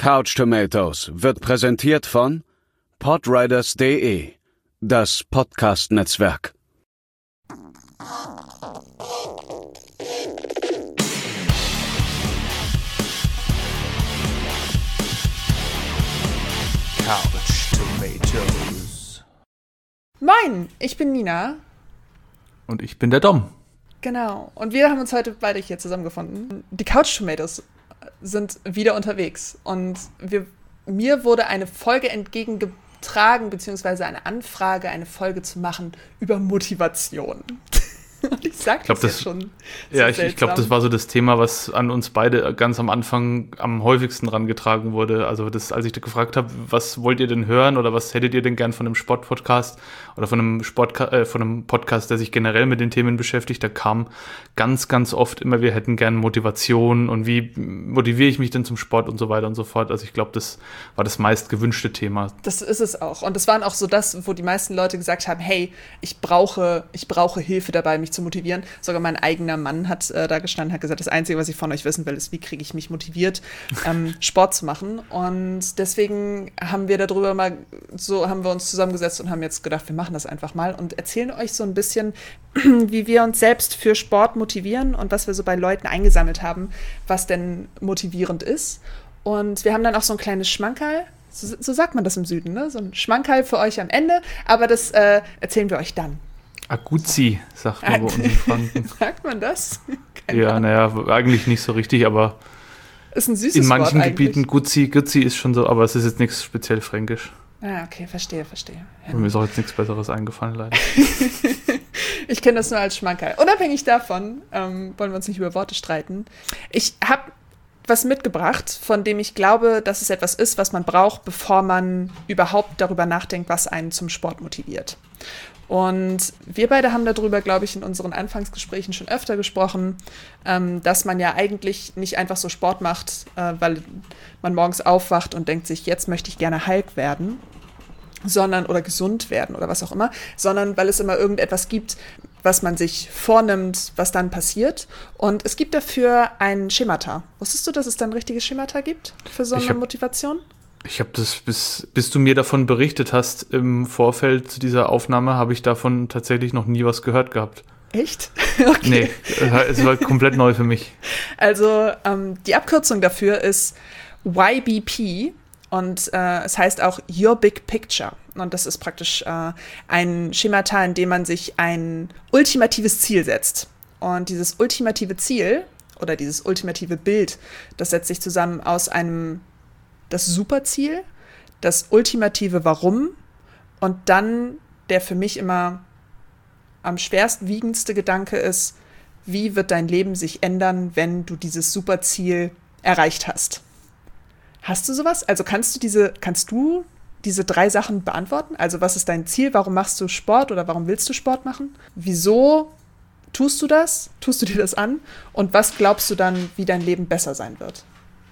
Couch Tomatoes wird präsentiert von podriders.de, das Podcast-Netzwerk. Couch Tomatoes. Moin, ich bin Nina. Und ich bin der Dom. Genau. Und wir haben uns heute beide hier zusammengefunden. Die Couch Tomatoes sind wieder unterwegs. Und mir wurde eine Folge entgegengetragen, beziehungsweise eine Anfrage, eine Folge zu machen über Motivation. Und ich sag das jetzt schon. Ja, ich glaube, das war so das Thema, was an uns beide ganz am Anfang am häufigsten rangetragen wurde. Also als ich da gefragt habe, was wollt ihr denn hören oder was hättet ihr denn gern von einem Sportpodcast oder von einem Podcast, der sich generell mit den Themen beschäftigt, da kam ganz, ganz oft immer, wir hätten gern Motivation und wie motiviere ich mich denn zum Sport und so weiter und so fort. Also ich glaube, das war das meist gewünschte Thema. Das ist es auch. Und das waren auch so das, wo die meisten Leute gesagt haben, hey, ich brauche Hilfe dabei, mich zu motivieren. Sogar mein eigener Mann hat da gestanden, hat gesagt, das Einzige, was ich von euch wissen will, ist, wie kriege ich mich motiviert, Sport zu machen. Und deswegen haben wir uns zusammengesetzt und haben jetzt gedacht, wir machen das einfach mal und erzählen euch so ein bisschen, wie wir uns selbst für Sport motivieren und was wir so bei Leuten eingesammelt haben, was denn motivierend ist. Und wir haben dann auch so ein kleines Schmankerl, so sagt man das im Süden, ne? So ein Schmankerl für euch am Ende, aber das erzählen wir euch dann. Aguzzi, sagt man bei uns in Franken. Sagt man das? Ja, naja, eigentlich nicht so richtig, aber ist ein süßes in manchen Wort Gebieten, Guzzi ist schon so, aber es ist jetzt nichts speziell fränkisch. Ah, okay, verstehe. Ja. Mir ist auch jetzt nichts Besseres eingefallen, leider. Ich kenne das nur als Schmankerl. Unabhängig davon wollen wir uns nicht über Worte streiten. Ich habe was mitgebracht, von dem ich glaube, dass es etwas ist, was man braucht, bevor man überhaupt darüber nachdenkt, was einen zum Sport motiviert. Und wir beide haben darüber, glaube ich, in unseren Anfangsgesprächen schon öfter gesprochen, dass man ja eigentlich nicht einfach so Sport macht, weil man morgens aufwacht und denkt sich, jetzt möchte ich gerne Hulk werden, oder gesund werden oder was auch immer, sondern weil es immer irgendetwas gibt, was man sich vornimmt, was dann passiert. Und es gibt dafür ein Schemata. Wusstest du, dass es da ein richtiges Schemata gibt für so eine Motivation? Ich habe das, bis du mir davon berichtet hast, im Vorfeld zu dieser Aufnahme, habe ich davon tatsächlich noch nie was gehört gehabt. Echt? Okay. Nee, es war komplett neu für mich. Also die Abkürzung dafür ist YBP und es heißt auch Your Big Picture. Und das ist praktisch ein Schemata, in dem man sich ein ultimatives Ziel setzt. Und dieses ultimative Ziel oder dieses ultimative Bild, das setzt sich zusammen aus das Superziel, das ultimative Warum und dann der für mich immer am schwerst wiegendste Gedanke ist, wie wird dein Leben sich ändern, wenn du dieses Superziel erreicht hast? Hast du sowas? Also kannst du diese 3 Sachen beantworten? Also was ist dein Ziel? Warum machst du Sport oder warum willst du Sport machen? Wieso tust du das? Tust du dir das an? Und was glaubst du dann, wie dein Leben besser sein wird?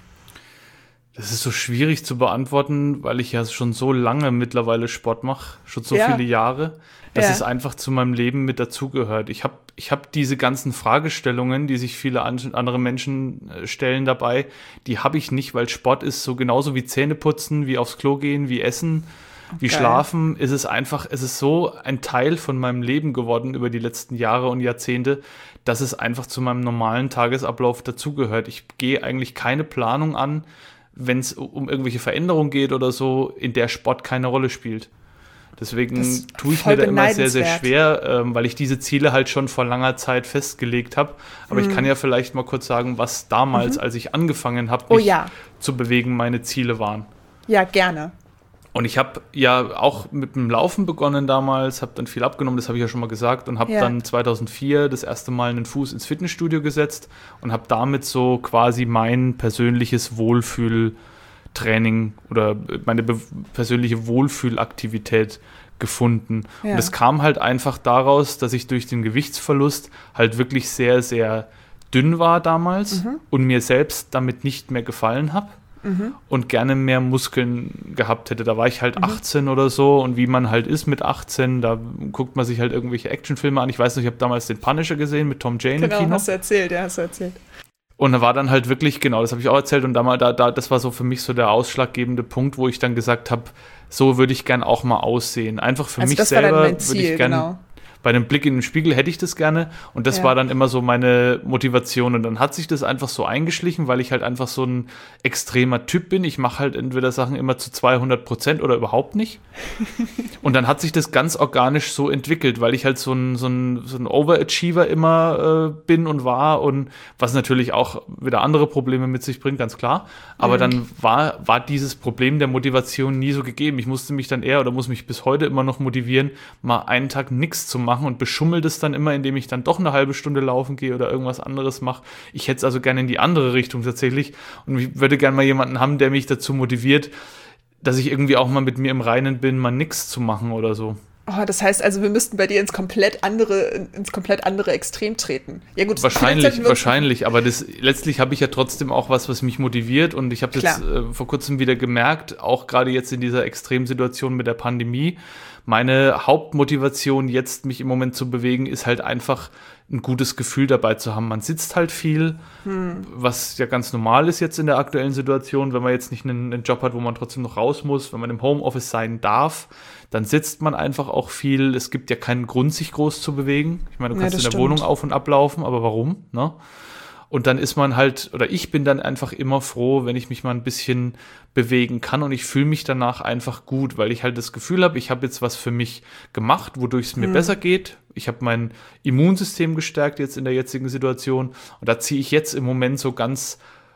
Das ist so schwierig zu beantworten, weil ich ja schon so lange mittlerweile Sport mache, schon so viele Jahre, dass es einfach zu meinem Leben mit dazugehört. Ich hab diese ganzen Fragestellungen, die sich viele andere Menschen stellen dabei, die habe ich nicht, weil Sport ist so genauso wie Zähneputzen, wie aufs Klo gehen, wie Essen, wie Schlafen. Es ist so ein Teil von meinem Leben geworden über die letzten Jahre und Jahrzehnte, dass es einfach zu meinem normalen Tagesablauf dazugehört. Ich gehe eigentlich keine Planung an, wenn es um irgendwelche Veränderungen geht oder so, in der Sport keine Rolle spielt. Deswegen tue ich mir da immer sehr, sehr schwer, weil ich diese Ziele halt schon vor langer Zeit festgelegt habe. Aber ich kann ja vielleicht mal kurz sagen, was damals, als ich angefangen habe, mich zu bewegen, meine Ziele waren. Ja, gerne. Und ich habe ja auch mit dem Laufen begonnen damals, habe dann viel abgenommen, das habe ich ja schon mal gesagt, und habe dann 2004 das erste Mal einen Fuß ins Fitnessstudio gesetzt und habe damit so quasi mein persönliches Wohlfühltraining oder meine persönliche Wohlfühlaktivität gefunden. Und es kam halt einfach daraus, dass ich durch den Gewichtsverlust halt wirklich sehr, sehr dünn war damals und mir selbst damit nicht mehr gefallen habe. Und gerne mehr Muskeln gehabt hätte. Da war ich halt 18 oder so und wie man halt ist mit 18, da guckt man sich halt irgendwelche Actionfilme an. Ich weiß nicht, ich habe damals den Punisher gesehen mit Tom Jane im Kino. Genau, hast du erzählt. Und da war dann halt wirklich, genau, das habe ich auch erzählt, und das war so für mich so der ausschlaggebende Punkt, wo ich dann gesagt habe, so würde ich gern auch mal aussehen. Einfach für mich selber würde ich gern, bei einem Blick in den Spiegel hätte ich das gerne, und das war dann immer so meine Motivation, und dann hat sich das einfach so eingeschlichen, weil ich halt einfach so ein extremer Typ bin. Ich mache halt entweder Sachen immer zu 200% oder überhaupt nicht, und dann hat sich das ganz organisch so entwickelt, weil ich halt so ein Overachiever immer bin und war, und was natürlich auch wieder andere Probleme mit sich bringt, ganz klar, aber dann war dieses Problem der Motivation nie so gegeben. Ich musste mich dann muss mich bis heute immer noch motivieren, mal einen Tag nichts zu machen, und beschummel das dann immer, indem ich dann doch eine halbe Stunde laufen gehe oder irgendwas anderes mache. Ich hätte es also gerne in die andere Richtung tatsächlich, und ich würde gerne mal jemanden haben, der mich dazu motiviert, dass ich irgendwie auch mal mit mir im Reinen bin, mal nichts zu machen oder so. Oh, das heißt also, wir müssten bei dir ins komplett andere Extrem treten. Ja gut, wahrscheinlich, aber letztlich habe ich ja trotzdem auch was mich motiviert, und ich habe jetzt vor kurzem wieder gemerkt, auch gerade jetzt in dieser Extremsituation mit der Pandemie, meine Hauptmotivation jetzt, mich im Moment zu bewegen, ist halt einfach ein gutes Gefühl dabei zu haben. Man sitzt halt viel, was ja ganz normal ist jetzt in der aktuellen Situation, wenn man jetzt nicht einen Job hat, wo man trotzdem noch raus muss, wenn man im Homeoffice sein darf, dann sitzt man einfach auch viel. Es gibt ja keinen Grund, sich groß zu bewegen. Ich meine, du kannst in der Wohnung auf- und ablaufen, aber warum, ne? Und dann ist man halt, oder ich bin dann einfach immer froh, wenn ich mich mal ein bisschen bewegen kann, und ich fühle mich danach einfach gut, weil ich halt das Gefühl habe, ich habe jetzt was für mich gemacht, wodurch es mir besser geht. Ich habe mein Immunsystem gestärkt jetzt in der jetzigen Situation, und da ziehe ich jetzt im Moment so ganz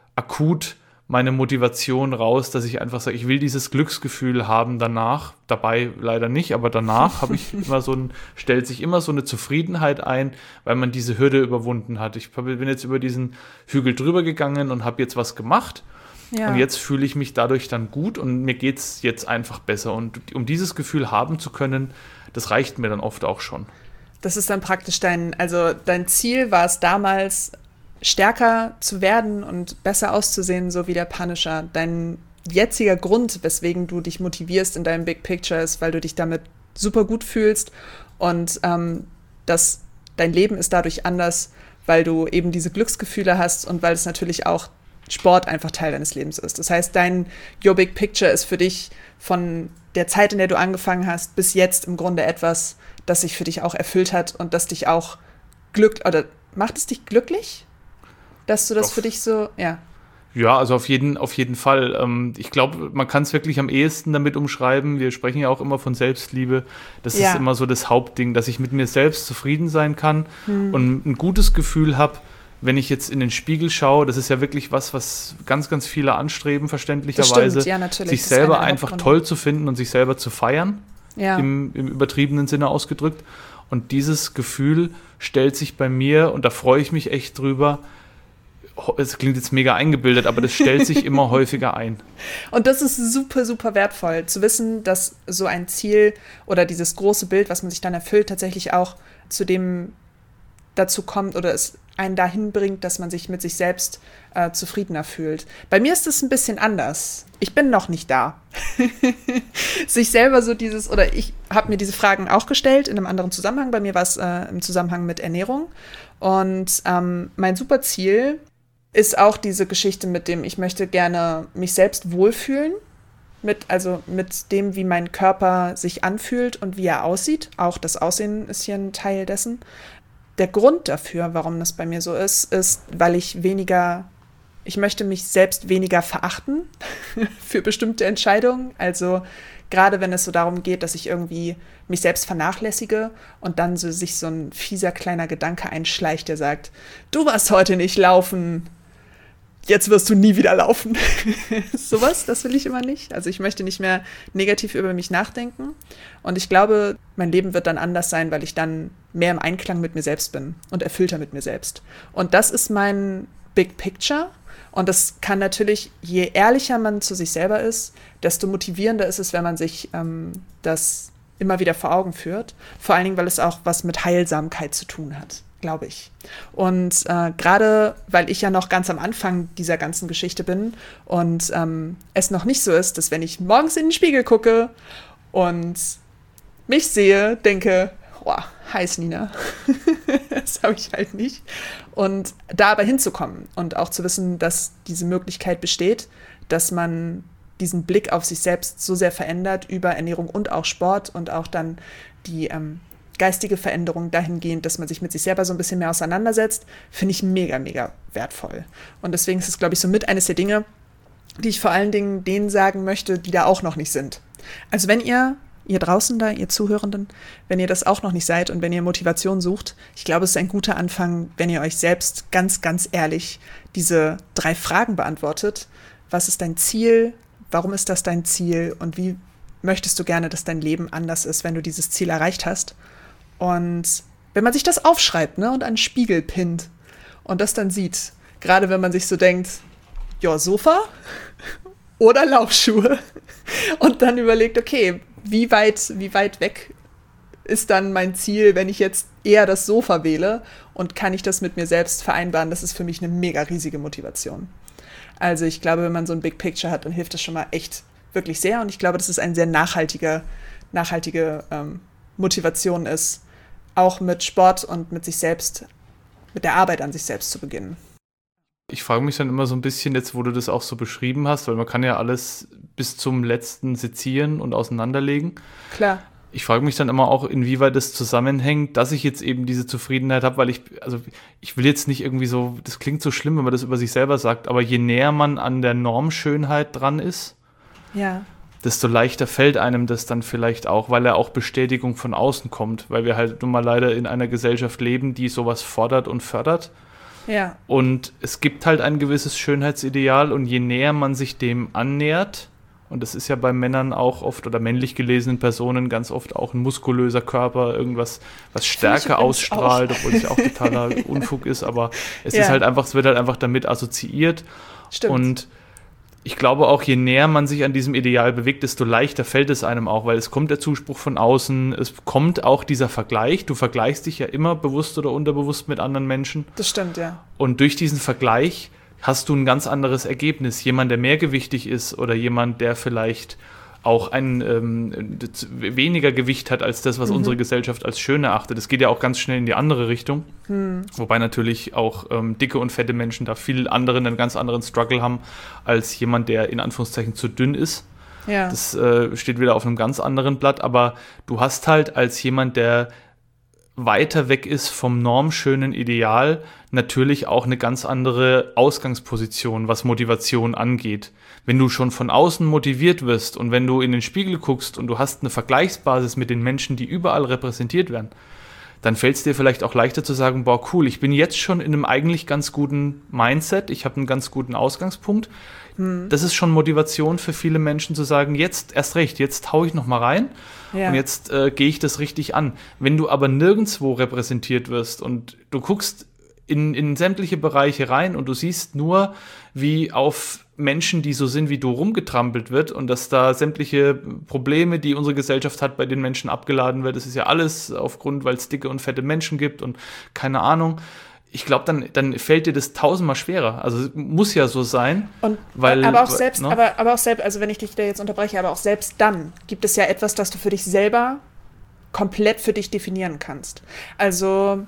akut meine Motivation raus, dass ich einfach sage, ich will dieses Glücksgefühl haben danach, dabei leider nicht, aber danach habe ich immer stellt sich immer so eine Zufriedenheit ein, weil man diese Hürde überwunden hat. Ich bin jetzt über diesen Hügel drüber gegangen und habe jetzt was gemacht, und jetzt fühle ich mich dadurch dann gut, und mir geht es jetzt einfach besser, und um dieses Gefühl haben zu können, das reicht mir dann oft auch schon. Das ist dann praktisch dein Ziel war es damals, stärker zu werden und besser auszusehen, so wie der Punisher. Dein jetziger Grund, weswegen du dich motivierst in deinem Big Picture, ist, weil du dich damit super gut fühlst, und dein Leben ist dadurch anders, weil du eben diese Glücksgefühle hast, und weil es natürlich auch Sport einfach Teil deines Lebens ist. Das heißt, Your Big Picture ist für dich von der Zeit, in der du angefangen hast, bis jetzt im Grunde etwas, das sich für dich auch erfüllt hat und das dich auch macht es dich glücklich? Dass du das für dich so, ja. Ja, also auf jeden Fall. Ich glaube, man kann es wirklich am ehesten damit umschreiben. Wir sprechen ja auch immer von Selbstliebe. Das ist immer so das Hauptding, dass ich mit mir selbst zufrieden sein kann und ein gutes Gefühl habe, wenn ich jetzt in den Spiegel schaue. Das ist ja wirklich was ganz, ganz viele anstreben, verständlicherweise. Ja, natürlich. Sich selber einfach toll zu finden und sich selber zu feiern, im übertriebenen Sinne ausgedrückt. Und dieses Gefühl stellt sich bei mir, und da freue ich mich echt drüber, es klingt jetzt mega eingebildet, aber das stellt sich immer häufiger ein. Und das ist super, super wertvoll, zu wissen, dass so ein Ziel oder dieses große Bild, was man sich dann erfüllt, tatsächlich auch dazu kommt oder es einen dahin bringt, dass man sich mit sich selbst zufriedener fühlt. Bei mir ist es ein bisschen anders. Ich bin noch nicht da. Sich selber ich habe mir diese Fragen auch gestellt in einem anderen Zusammenhang. Bei mir war es im Zusammenhang mit Ernährung. Und mein super Ziel ist auch diese Geschichte mit dem, ich möchte gerne mich selbst wohlfühlen, mit dem, wie mein Körper sich anfühlt und wie er aussieht. Auch das Aussehen ist hier ein Teil dessen. Der Grund dafür, warum das bei mir so ist, weil ich möchte mich selbst weniger verachten für bestimmte Entscheidungen. Also gerade wenn es so darum geht, dass ich irgendwie mich selbst vernachlässige und dann sich so ein fieser kleiner Gedanke einschleicht, der sagt, du warst heute nicht laufen, jetzt wirst du nie wieder laufen. Sowas, das will ich immer nicht. Also ich möchte nicht mehr negativ über mich nachdenken. Und ich glaube, mein Leben wird dann anders sein, weil ich dann mehr im Einklang mit mir selbst bin und erfüllter mit mir selbst. Und das ist mein Big Picture. Und das kann natürlich, je ehrlicher man zu sich selber ist, desto motivierender ist es, wenn man sich das immer wieder vor Augen führt. Vor allen Dingen, weil es auch was mit Heilsamkeit zu tun hat, glaube ich. Und gerade, weil ich ja noch ganz am Anfang dieser ganzen Geschichte bin und es noch nicht so ist, dass wenn ich morgens in den Spiegel gucke und mich sehe, denke, heiß, Nina. Das habe ich halt nicht. Und da aber hinzukommen und auch zu wissen, dass diese Möglichkeit besteht, dass man diesen Blick auf sich selbst so sehr verändert über Ernährung und auch Sport und auch dann die geistige Veränderung dahingehend, dass man sich mit sich selber so ein bisschen mehr auseinandersetzt, finde ich mega, mega wertvoll. Und deswegen ist es, glaube ich, so mit eines der Dinge, die ich vor allen Dingen denen sagen möchte, die da auch noch nicht sind. Also wenn ihr draußen da, ihr Zuhörenden, wenn ihr das auch noch nicht seid und wenn ihr Motivation sucht, ich glaube, es ist ein guter Anfang, wenn ihr euch selbst ganz, ganz ehrlich diese 3 Fragen beantwortet. Was ist dein Ziel? Warum ist das dein Ziel? Und wie möchtest du gerne, dass dein Leben anders ist, wenn du dieses Ziel erreicht hast? Und wenn man sich das aufschreibt, ne, und an einen Spiegel pinnt und das dann sieht, gerade wenn man sich so denkt, ja, Sofa oder Laufschuhe und dann überlegt, okay, wie weit weg ist dann mein Ziel, wenn ich jetzt eher das Sofa wähle und kann ich das mit mir selbst vereinbaren? Das ist für mich eine mega riesige Motivation. Also ich glaube, wenn man so ein Big Picture hat, dann hilft das schon mal echt wirklich sehr und ich glaube, dass es eine sehr nachhaltige Motivation ist, auch mit Sport und mit sich selbst, mit der Arbeit an sich selbst zu beginnen. Ich frage mich dann immer so ein bisschen jetzt, wo du das auch so beschrieben hast, weil man kann ja alles bis zum letzten sezieren und auseinanderlegen. Klar. Ich frage mich dann immer auch, inwieweit das zusammenhängt, dass ich jetzt eben diese Zufriedenheit habe, weil ich will jetzt nicht irgendwie so, das klingt so schlimm, wenn man das über sich selber sagt, aber je näher man an der Normschönheit dran ist, ja, desto leichter fällt einem das dann vielleicht auch, weil auch Bestätigung von außen kommt, weil wir halt nun mal leider in einer Gesellschaft leben, die sowas fordert und fördert. Ja. Und es gibt halt ein gewisses Schönheitsideal und je näher man sich dem annähert, und das ist ja bei Männern auch oft oder männlich gelesenen Personen ganz oft auch ein muskulöser Körper, irgendwas, was Stärke ausstrahlt, obwohl es ja auch totaler Unfug ist, aber es ist halt einfach, es wird halt einfach damit assoziiert. Stimmt. Und ich glaube auch, je näher man sich an diesem Ideal bewegt, desto leichter fällt es einem auch, weil es kommt der Zuspruch von außen, es kommt auch dieser Vergleich. Du vergleichst dich ja immer bewusst oder unterbewusst mit anderen Menschen. Das stimmt, ja. Und durch diesen Vergleich hast du ein ganz anderes Ergebnis. Jemand, der mehrgewichtig ist oder jemand, der vielleicht auch ein weniger Gewicht hat als das, was unsere Gesellschaft als schön erachtet. Das geht ja auch ganz schnell in die andere Richtung. Wobei natürlich auch dicke und fette Menschen da einen ganz anderen Struggle haben als jemand, der in Anführungszeichen zu dünn ist. Ja. Das steht wieder auf einem ganz anderen Blatt. Aber du hast halt als jemand, der weiter weg ist vom normschönen Ideal, natürlich auch eine ganz andere Ausgangsposition, was Motivation angeht. Wenn du schon von außen motiviert wirst und wenn du in den Spiegel guckst und du hast eine Vergleichsbasis mit den Menschen, die überall repräsentiert werden, dann fällt es dir vielleicht auch leichter zu sagen, boah, cool, ich bin jetzt schon in einem eigentlich ganz guten Mindset, ich habe einen ganz guten Ausgangspunkt. Das ist schon Motivation für viele Menschen zu sagen, jetzt erst recht, jetzt hau ich noch mal rein und jetzt gehe ich das richtig an. Wenn du aber nirgendwo repräsentiert wirst und du guckst in sämtliche Bereiche rein und du siehst nur, wie auf Menschen, die so sind wie du, rumgetrampelt wird und dass da sämtliche Probleme, die unsere Gesellschaft hat, bei den Menschen abgeladen wird. Das ist ja alles aufgrund, weil es dicke und fette Menschen gibt und keine Ahnung. Ich glaube, dann fällt dir das tausendmal schwerer. Also muss ja so sein. Und, weil, aber auch selbst, also wenn ich dich da jetzt unterbreche, aber auch selbst dann gibt es ja etwas, das du für dich selber komplett für dich definieren kannst. Also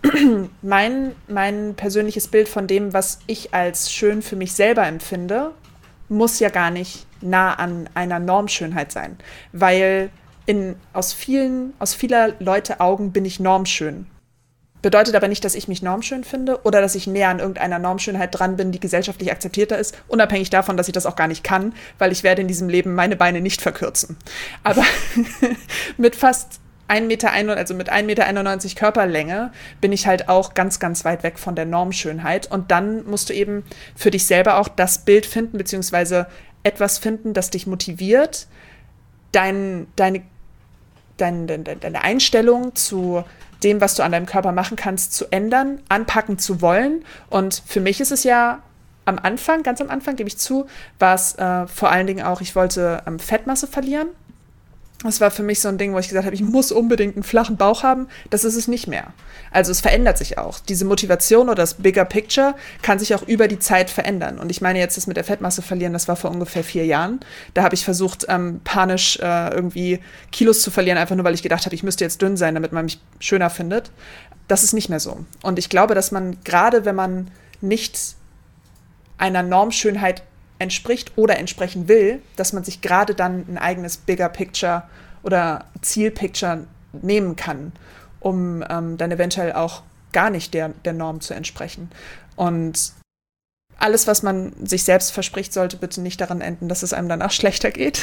mein persönliches Bild von dem, was ich als schön für mich selber empfinde, muss ja gar nicht nah an einer Normschönheit sein. Weil aus vieler Leute Augen bin ich normschön. Bedeutet aber nicht, dass ich mich normschön finde oder dass ich näher an irgendeiner Normschönheit dran bin, die gesellschaftlich akzeptierter ist, unabhängig davon, dass ich das auch gar nicht kann, weil ich werde in diesem Leben meine Beine nicht verkürzen. Aber mit fast 1,91 Meter, also mit 1,91 Meter Körperlänge, bin ich halt auch ganz, ganz weit weg von der Normschönheit. Und dann musst du eben für dich selber auch das Bild finden, beziehungsweise etwas finden, das dich motiviert, deine Einstellung zu dem, was du an deinem Körper machen kannst, zu ändern, anpacken zu wollen. Und für mich ist es ja ganz am Anfang, gebe ich zu, war es vor allen Dingen auch, ich wollte Fettmasse verlieren. Das war für mich so ein Ding, wo ich gesagt habe, ich muss unbedingt einen flachen Bauch haben. Das ist es nicht mehr. Also es verändert sich auch. Diese Motivation oder das Bigger Picture kann sich auch über die Zeit verändern. Und ich meine jetzt das mit der Fettmasse verlieren, das war vor ungefähr 4 Jahren. Da habe ich versucht, panisch irgendwie Kilos zu verlieren, einfach nur, weil ich gedacht habe, ich müsste jetzt dünn sein, damit man mich schöner findet. Das ist nicht mehr so. Und ich glaube, dass man, gerade wenn man nicht einer Normschönheit entspricht oder entsprechen will, dass man sich gerade dann ein eigenes Bigger Picture oder Zielpicture nehmen kann, um dann eventuell auch gar nicht der Norm zu entsprechen. Und alles, was man sich selbst verspricht, sollte bitte nicht daran enden, dass es einem danach schlechter geht.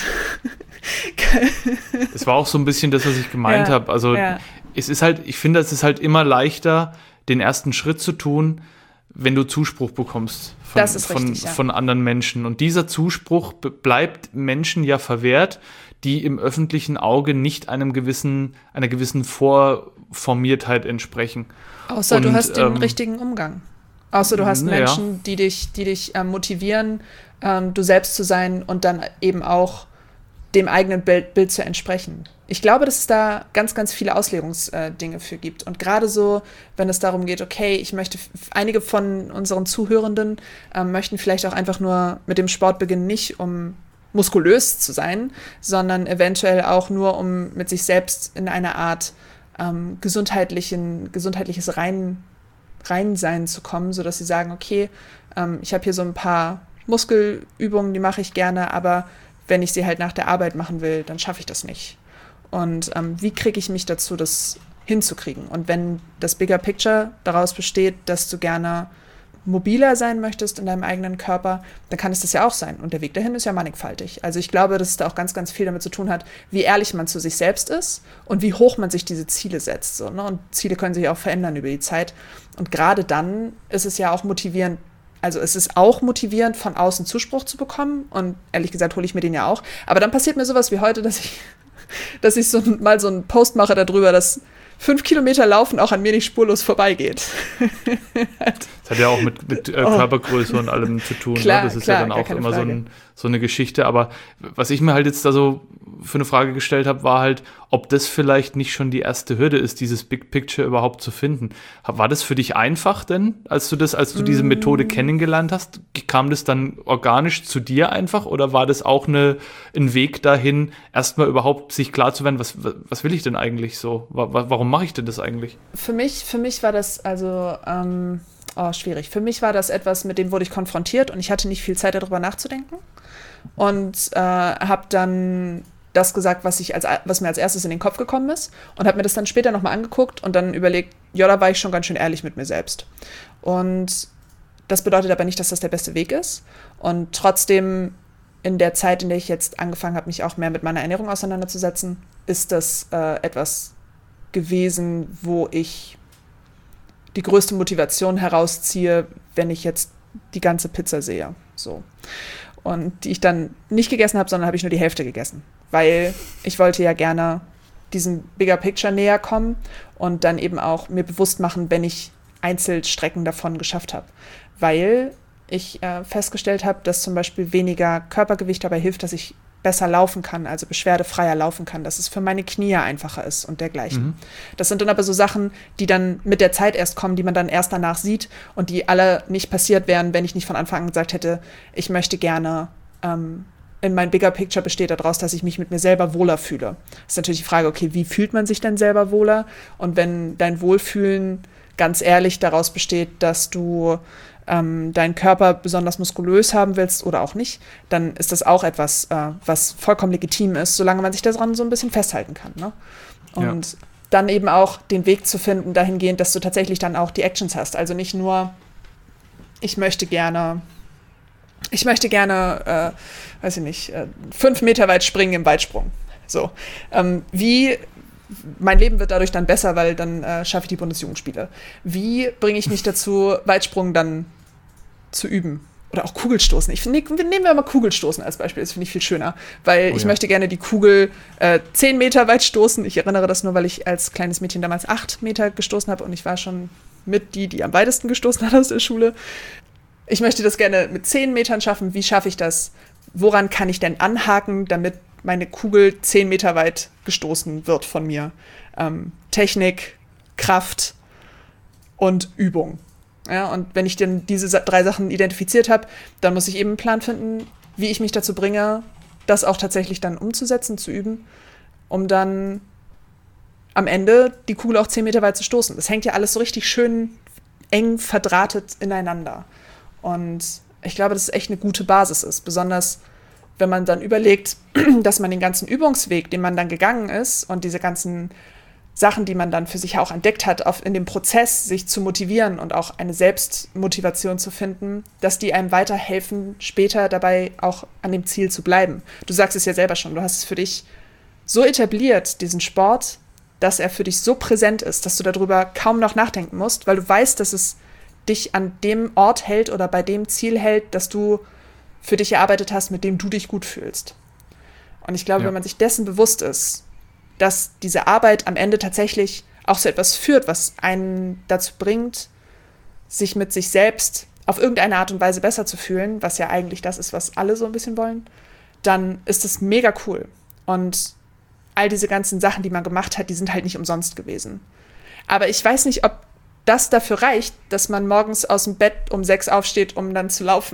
Das war auch so ein bisschen das, was ich gemeint habe. Also es ist halt, ich finde, es ist halt immer leichter, den ersten Schritt zu tun, wenn du Zuspruch bekommst von anderen Menschen. Und dieser Zuspruch bleibt Menschen ja verwehrt, die im öffentlichen Auge nicht einer gewissen Vorformiertheit entsprechen. Außer du hast den richtigen Umgang. Außer du hast Menschen, die dich motivieren, du selbst zu sein und dann eben auch dem eigenen Bild zu entsprechen. Ich glaube, dass es da ganz, ganz viele Auslegungsdinge für gibt. Und gerade so, wenn es darum geht, okay, einige von unseren Zuhörenden möchten vielleicht auch einfach nur mit dem Sport beginnen, nicht um muskulös zu sein, sondern eventuell auch nur, um mit sich selbst in eine Art gesundheitliches Reinsein zu kommen, sodass sie sagen, okay, ich habe hier so ein paar Muskelübungen, die mache ich gerne, aber wenn ich sie halt nach der Arbeit machen will, dann schaffe ich das nicht. Und wie kriege ich mich dazu, das hinzukriegen? Und wenn das Bigger Picture daraus besteht, dass du gerne mobiler sein möchtest in deinem eigenen Körper, dann kann es das ja auch sein. Und der Weg dahin ist ja mannigfaltig. Also ich glaube, dass es da auch ganz, ganz viel damit zu tun hat, wie ehrlich man zu sich selbst ist und wie hoch man sich diese Ziele setzt. So, ne? Und Ziele können sich auch verändern über die Zeit. Und gerade dann ist es ja auch motivierend, also es ist auch motivierend, von außen Zuspruch zu bekommen. Und ehrlich gesagt hole ich mir den ja auch. Aber dann passiert mir sowas wie heute, dass ich mal so einen Post mache darüber, dass 5 Kilometer Laufen auch an mir nicht spurlos vorbeigeht. Das hat ja auch mit Körpergröße und allem zu tun. Klar, ne? Das ist klar, ja dann auch immer Frage. so eine Geschichte. Aber was ich mir halt jetzt da so für eine Frage gestellt habe, war halt, ob das vielleicht nicht schon die erste Hürde ist, dieses Big Picture überhaupt zu finden. War das für dich einfach denn, als du diese Methode kennengelernt hast? Kam das dann organisch zu dir einfach oder war das auch ein Weg dahin, erstmal überhaupt sich klar zu werden, was will ich denn eigentlich so? Warum mache ich denn das eigentlich? Für mich war das also schwierig. Für mich war das etwas, mit dem wurde ich konfrontiert und ich hatte nicht viel Zeit, darüber nachzudenken. Und habe dann das gesagt, was mir als erstes in den Kopf gekommen ist und habe mir das dann später nochmal angeguckt und dann überlegt, ja, da war ich schon ganz schön ehrlich mit mir selbst. Und das bedeutet aber nicht, dass das der beste Weg ist. Und trotzdem, in der Zeit, in der ich jetzt angefangen habe, mich auch mehr mit meiner Ernährung auseinanderzusetzen, ist das etwas gewesen, wo ich die größte Motivation herausziehe, wenn ich jetzt die ganze Pizza sehe. So. Und die ich dann nicht gegessen habe, sondern habe ich nur die Hälfte gegessen. Weil ich wollte ja gerne diesem Bigger Picture näher kommen und dann eben auch mir bewusst machen, wenn ich Einzelstrecken davon geschafft habe. Weil ich festgestellt habe, dass zum Beispiel weniger Körpergewicht dabei hilft, dass ich besser laufen kann, also beschwerdefreier laufen kann, dass es für meine Knie einfacher ist und dergleichen. Mhm. Das sind dann aber so Sachen, die dann mit der Zeit erst kommen, die man dann erst danach sieht und die alle nicht passiert wären, wenn ich nicht von Anfang an gesagt hätte, ich möchte gerne, in mein Bigger Picture besteht daraus, dass ich mich mit mir selber wohler fühle. Das ist natürlich die Frage, okay, wie fühlt man sich denn selber wohler? Und wenn dein Wohlfühlen ganz ehrlich daraus besteht, dass du deinen Körper besonders muskulös haben willst oder auch nicht, dann ist das auch etwas, was vollkommen legitim ist, solange man sich daran so ein bisschen festhalten kann. Ne? Und dann eben auch den Weg zu finden, dahingehend, dass du tatsächlich dann auch die Actions hast. Also nicht nur, ich möchte gerne, weiß ich nicht, 5 Meter weit springen im Weitsprung. So. Mein Leben wird dadurch dann besser, weil dann schaffe ich die Bundesjugendspiele. Wie bringe ich mich dazu, Weitsprung dann zu üben? Oder auch Kugelstoßen. Nehmen wir mal Kugelstoßen als Beispiel, das finde ich viel schöner. Weil ich möchte gerne die Kugel 10 Meter weit stoßen. Ich erinnere das nur, weil ich als kleines Mädchen damals 8 Meter gestoßen habe und ich war schon mit die am weitesten gestoßen hat aus der Schule. Ich möchte das gerne mit 10 Metern schaffen. Wie schaffe ich das? Woran kann ich denn anhaken, damit meine Kugel 10 Meter weit gestoßen wird von mir. Technik, Kraft und Übung. Ja, und wenn ich dann diese 3 Sachen identifiziert habe, dann muss ich eben einen Plan finden, wie ich mich dazu bringe, das auch tatsächlich dann umzusetzen, zu üben, um dann am Ende die Kugel auch 10 Meter weit zu stoßen. Das hängt ja alles so richtig schön eng verdrahtet ineinander. Und ich glaube, dass es echt eine gute Basis ist, besonders wenn man dann überlegt, dass man den ganzen Übungsweg, den man dann gegangen ist und diese ganzen Sachen, die man dann für sich auch entdeckt hat, in dem Prozess sich zu motivieren und auch eine Selbstmotivation zu finden, dass die einem weiterhelfen, später dabei auch an dem Ziel zu bleiben. Du sagst es ja selber schon, du hast es für dich so etabliert, diesen Sport, dass er für dich so präsent ist, dass du darüber kaum noch nachdenken musst, weil du weißt, dass es dich an dem Ort hält oder bei dem Ziel hält, das du für dich erarbeitet hast, mit dem du dich gut fühlst. Und ich glaube, wenn man sich dessen bewusst ist, dass diese Arbeit am Ende tatsächlich auch so etwas führt, was einen dazu bringt, sich mit sich selbst auf irgendeine Art und Weise besser zu fühlen, was ja eigentlich das ist, was alle so ein bisschen wollen, dann ist das mega cool. Und all diese ganzen Sachen, die man gemacht hat, die sind halt nicht umsonst gewesen. Aber ich weiß nicht, ob das dafür reicht, dass man morgens aus dem Bett um 6 aufsteht, um dann zu laufen.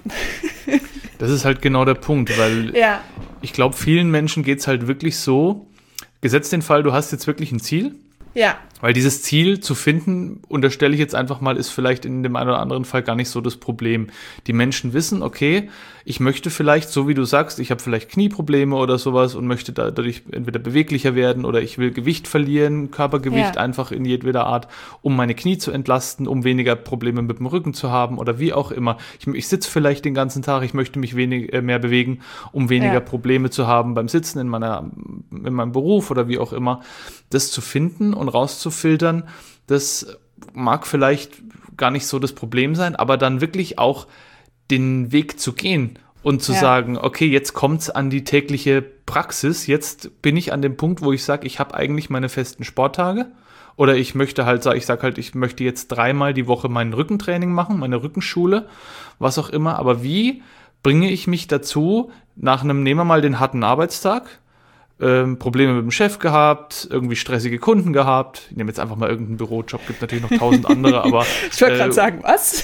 Das ist halt genau der Punkt, weil ich glaube, vielen Menschen geht es halt wirklich so, gesetzt den Fall, du hast jetzt wirklich ein Ziel. Ja. Weil dieses Ziel zu finden, unterstelle ich jetzt einfach mal, ist vielleicht in dem einen oder anderen Fall gar nicht so das Problem. Die Menschen wissen, okay, ich möchte vielleicht, so wie du sagst, ich habe vielleicht Knieprobleme oder sowas und möchte dadurch entweder beweglicher werden oder ich will Gewicht verlieren, Körpergewicht einfach in jedweder Art, um meine Knie zu entlasten, um weniger Probleme mit dem Rücken zu haben oder wie auch immer. Ich sitze vielleicht den ganzen Tag, ich möchte mich mehr bewegen, um weniger Probleme zu haben beim Sitzen in meinem Beruf oder wie auch immer. Das zu finden und rauszufiltern, das mag vielleicht gar nicht so das Problem sein, aber dann wirklich auch den Weg zu gehen und zu sagen, okay, jetzt kommt's an die tägliche Praxis, jetzt bin ich an dem Punkt, wo ich sage, ich habe eigentlich meine festen Sporttage oder ich möchte halt, ich möchte jetzt 3-mal die Woche mein Rückentraining machen, meine Rückenschule, was auch immer, aber wie bringe ich mich dazu, nehmen wir mal den harten Arbeitstag, Probleme mit dem Chef gehabt, irgendwie stressige Kunden gehabt. Ich nehme jetzt einfach mal irgendeinen Bürojob, gibt natürlich noch 1000 andere, aber ich wollte gerade sagen, was?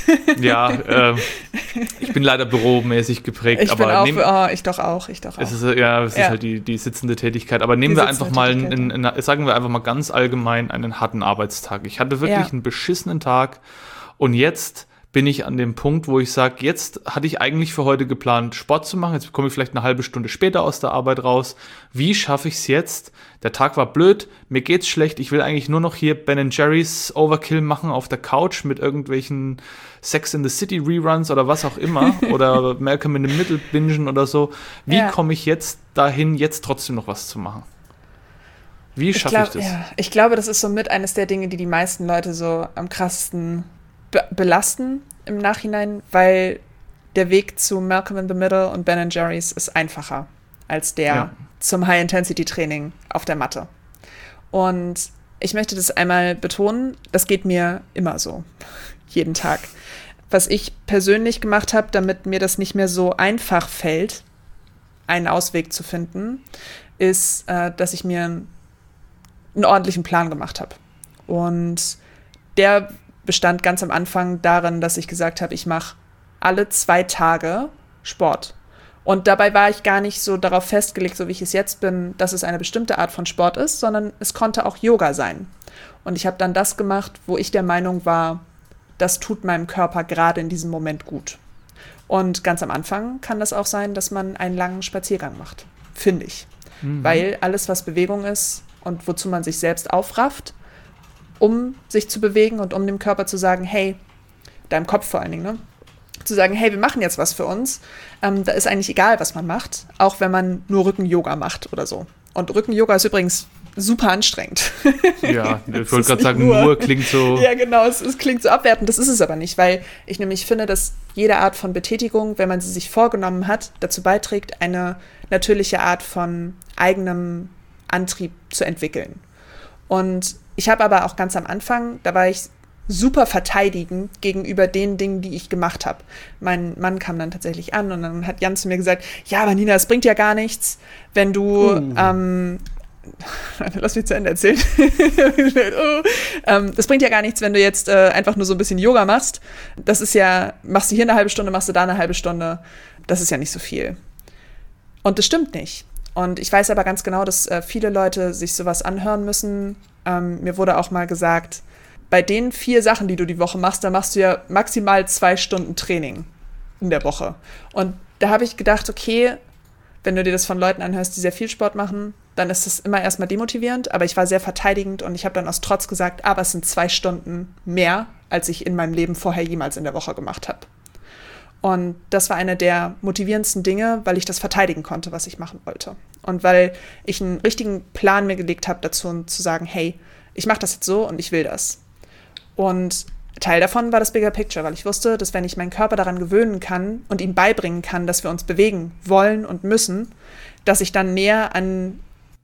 Ich bin leider büromäßig geprägt. Ich doch auch. Es ist halt die sitzende Tätigkeit. Aber nehmen wir einfach mal, sagen wir einfach mal ganz allgemein einen harten Arbeitstag. Ich hatte wirklich einen beschissenen Tag und jetzt bin ich an dem Punkt, wo ich sage, jetzt hatte ich eigentlich für heute geplant, Sport zu machen. Jetzt komme ich vielleicht eine halbe Stunde später aus der Arbeit raus. Wie schaffe ich es jetzt? Der Tag war blöd, mir geht's schlecht. Ich will eigentlich nur noch hier Ben & Jerry's Overkill machen auf der Couch mit irgendwelchen Sex in the City Reruns oder was auch immer. Oder Malcolm in the Middle bingen oder so. Wie komme ich jetzt dahin, jetzt trotzdem noch was zu machen? Wie schaffe ich das? Ja. Ich glaube, das ist somit eines der Dinge, die meisten Leute so am krassesten belasten im Nachhinein, weil der Weg zu Malcolm in the Middle und Ben & Jerry's ist einfacher als der zum High-Intensity-Training auf der Matte. Und ich möchte das einmal betonen, das geht mir immer so, jeden Tag. Was ich persönlich gemacht habe, damit mir das nicht mehr so einfach fällt, einen Ausweg zu finden, ist, dass ich mir einen ordentlichen Plan gemacht habe. Und der bestand ganz am Anfang darin, dass ich gesagt habe, ich mache alle 2 Tage Sport. Und dabei war ich gar nicht so darauf festgelegt, so wie ich es jetzt bin, dass es eine bestimmte Art von Sport ist, sondern es konnte auch Yoga sein. Und ich habe dann das gemacht, wo ich der Meinung war, das tut meinem Körper gerade in diesem Moment gut. Und ganz am Anfang kann das auch sein, dass man einen langen Spaziergang macht, finde ich. Weil alles, was Bewegung ist und wozu man sich selbst aufrafft, um sich zu bewegen und um dem Körper zu sagen, hey, deinem Kopf vor allen Dingen, ne? Zu sagen, hey, wir machen jetzt was für uns. Da ist eigentlich egal, was man macht, auch wenn man nur Rücken-Yoga macht oder so. Und Rücken-Yoga ist übrigens super anstrengend. Ja, ich wollte gerade sagen, nur klingt so... Ja, genau, es klingt so abwertend, das ist es aber nicht, weil ich nämlich finde, dass jede Art von Betätigung, wenn man sie sich vorgenommen hat, dazu beiträgt, eine natürliche Art von eigenem Antrieb zu entwickeln. Und ich habe aber auch ganz am Anfang, da war ich super verteidigend gegenüber den Dingen, die ich gemacht habe. Mein Mann kam dann tatsächlich an und dann hat Jan zu mir gesagt, ja, aber Nina, das bringt ja gar nichts, wenn du lass mich zu Ende erzählen. Das bringt ja gar nichts, wenn du jetzt einfach nur so ein bisschen Yoga machst. Das ist ja, machst du hier eine halbe Stunde, machst du da eine halbe Stunde. Das ist ja nicht so viel. Und das stimmt nicht. Und ich weiß aber ganz genau, dass viele Leute sich sowas anhören müssen. Mir wurde auch mal gesagt, bei den 4 Sachen, die du die Woche machst, da machst du ja maximal 2 Stunden Training in der Woche. Und da habe ich gedacht, okay, wenn du dir das von Leuten anhörst, die sehr viel Sport machen, dann ist das immer erstmal demotivierend. Aber ich war sehr verteidigend und ich habe dann aus Trotz gesagt, aber es sind 2 Stunden mehr, als ich in meinem Leben vorher jemals in der Woche gemacht habe. Und das war eine der motivierendsten Dinge, weil ich das verteidigen konnte, was ich machen wollte. Und weil ich einen richtigen Plan mir gelegt habe dazu, um zu sagen, hey, ich mache das jetzt so und ich will das. Und Teil davon war das Bigger Picture, weil ich wusste, dass wenn ich meinen Körper daran gewöhnen kann und ihm beibringen kann, dass wir uns bewegen wollen und müssen, dass ich dann näher an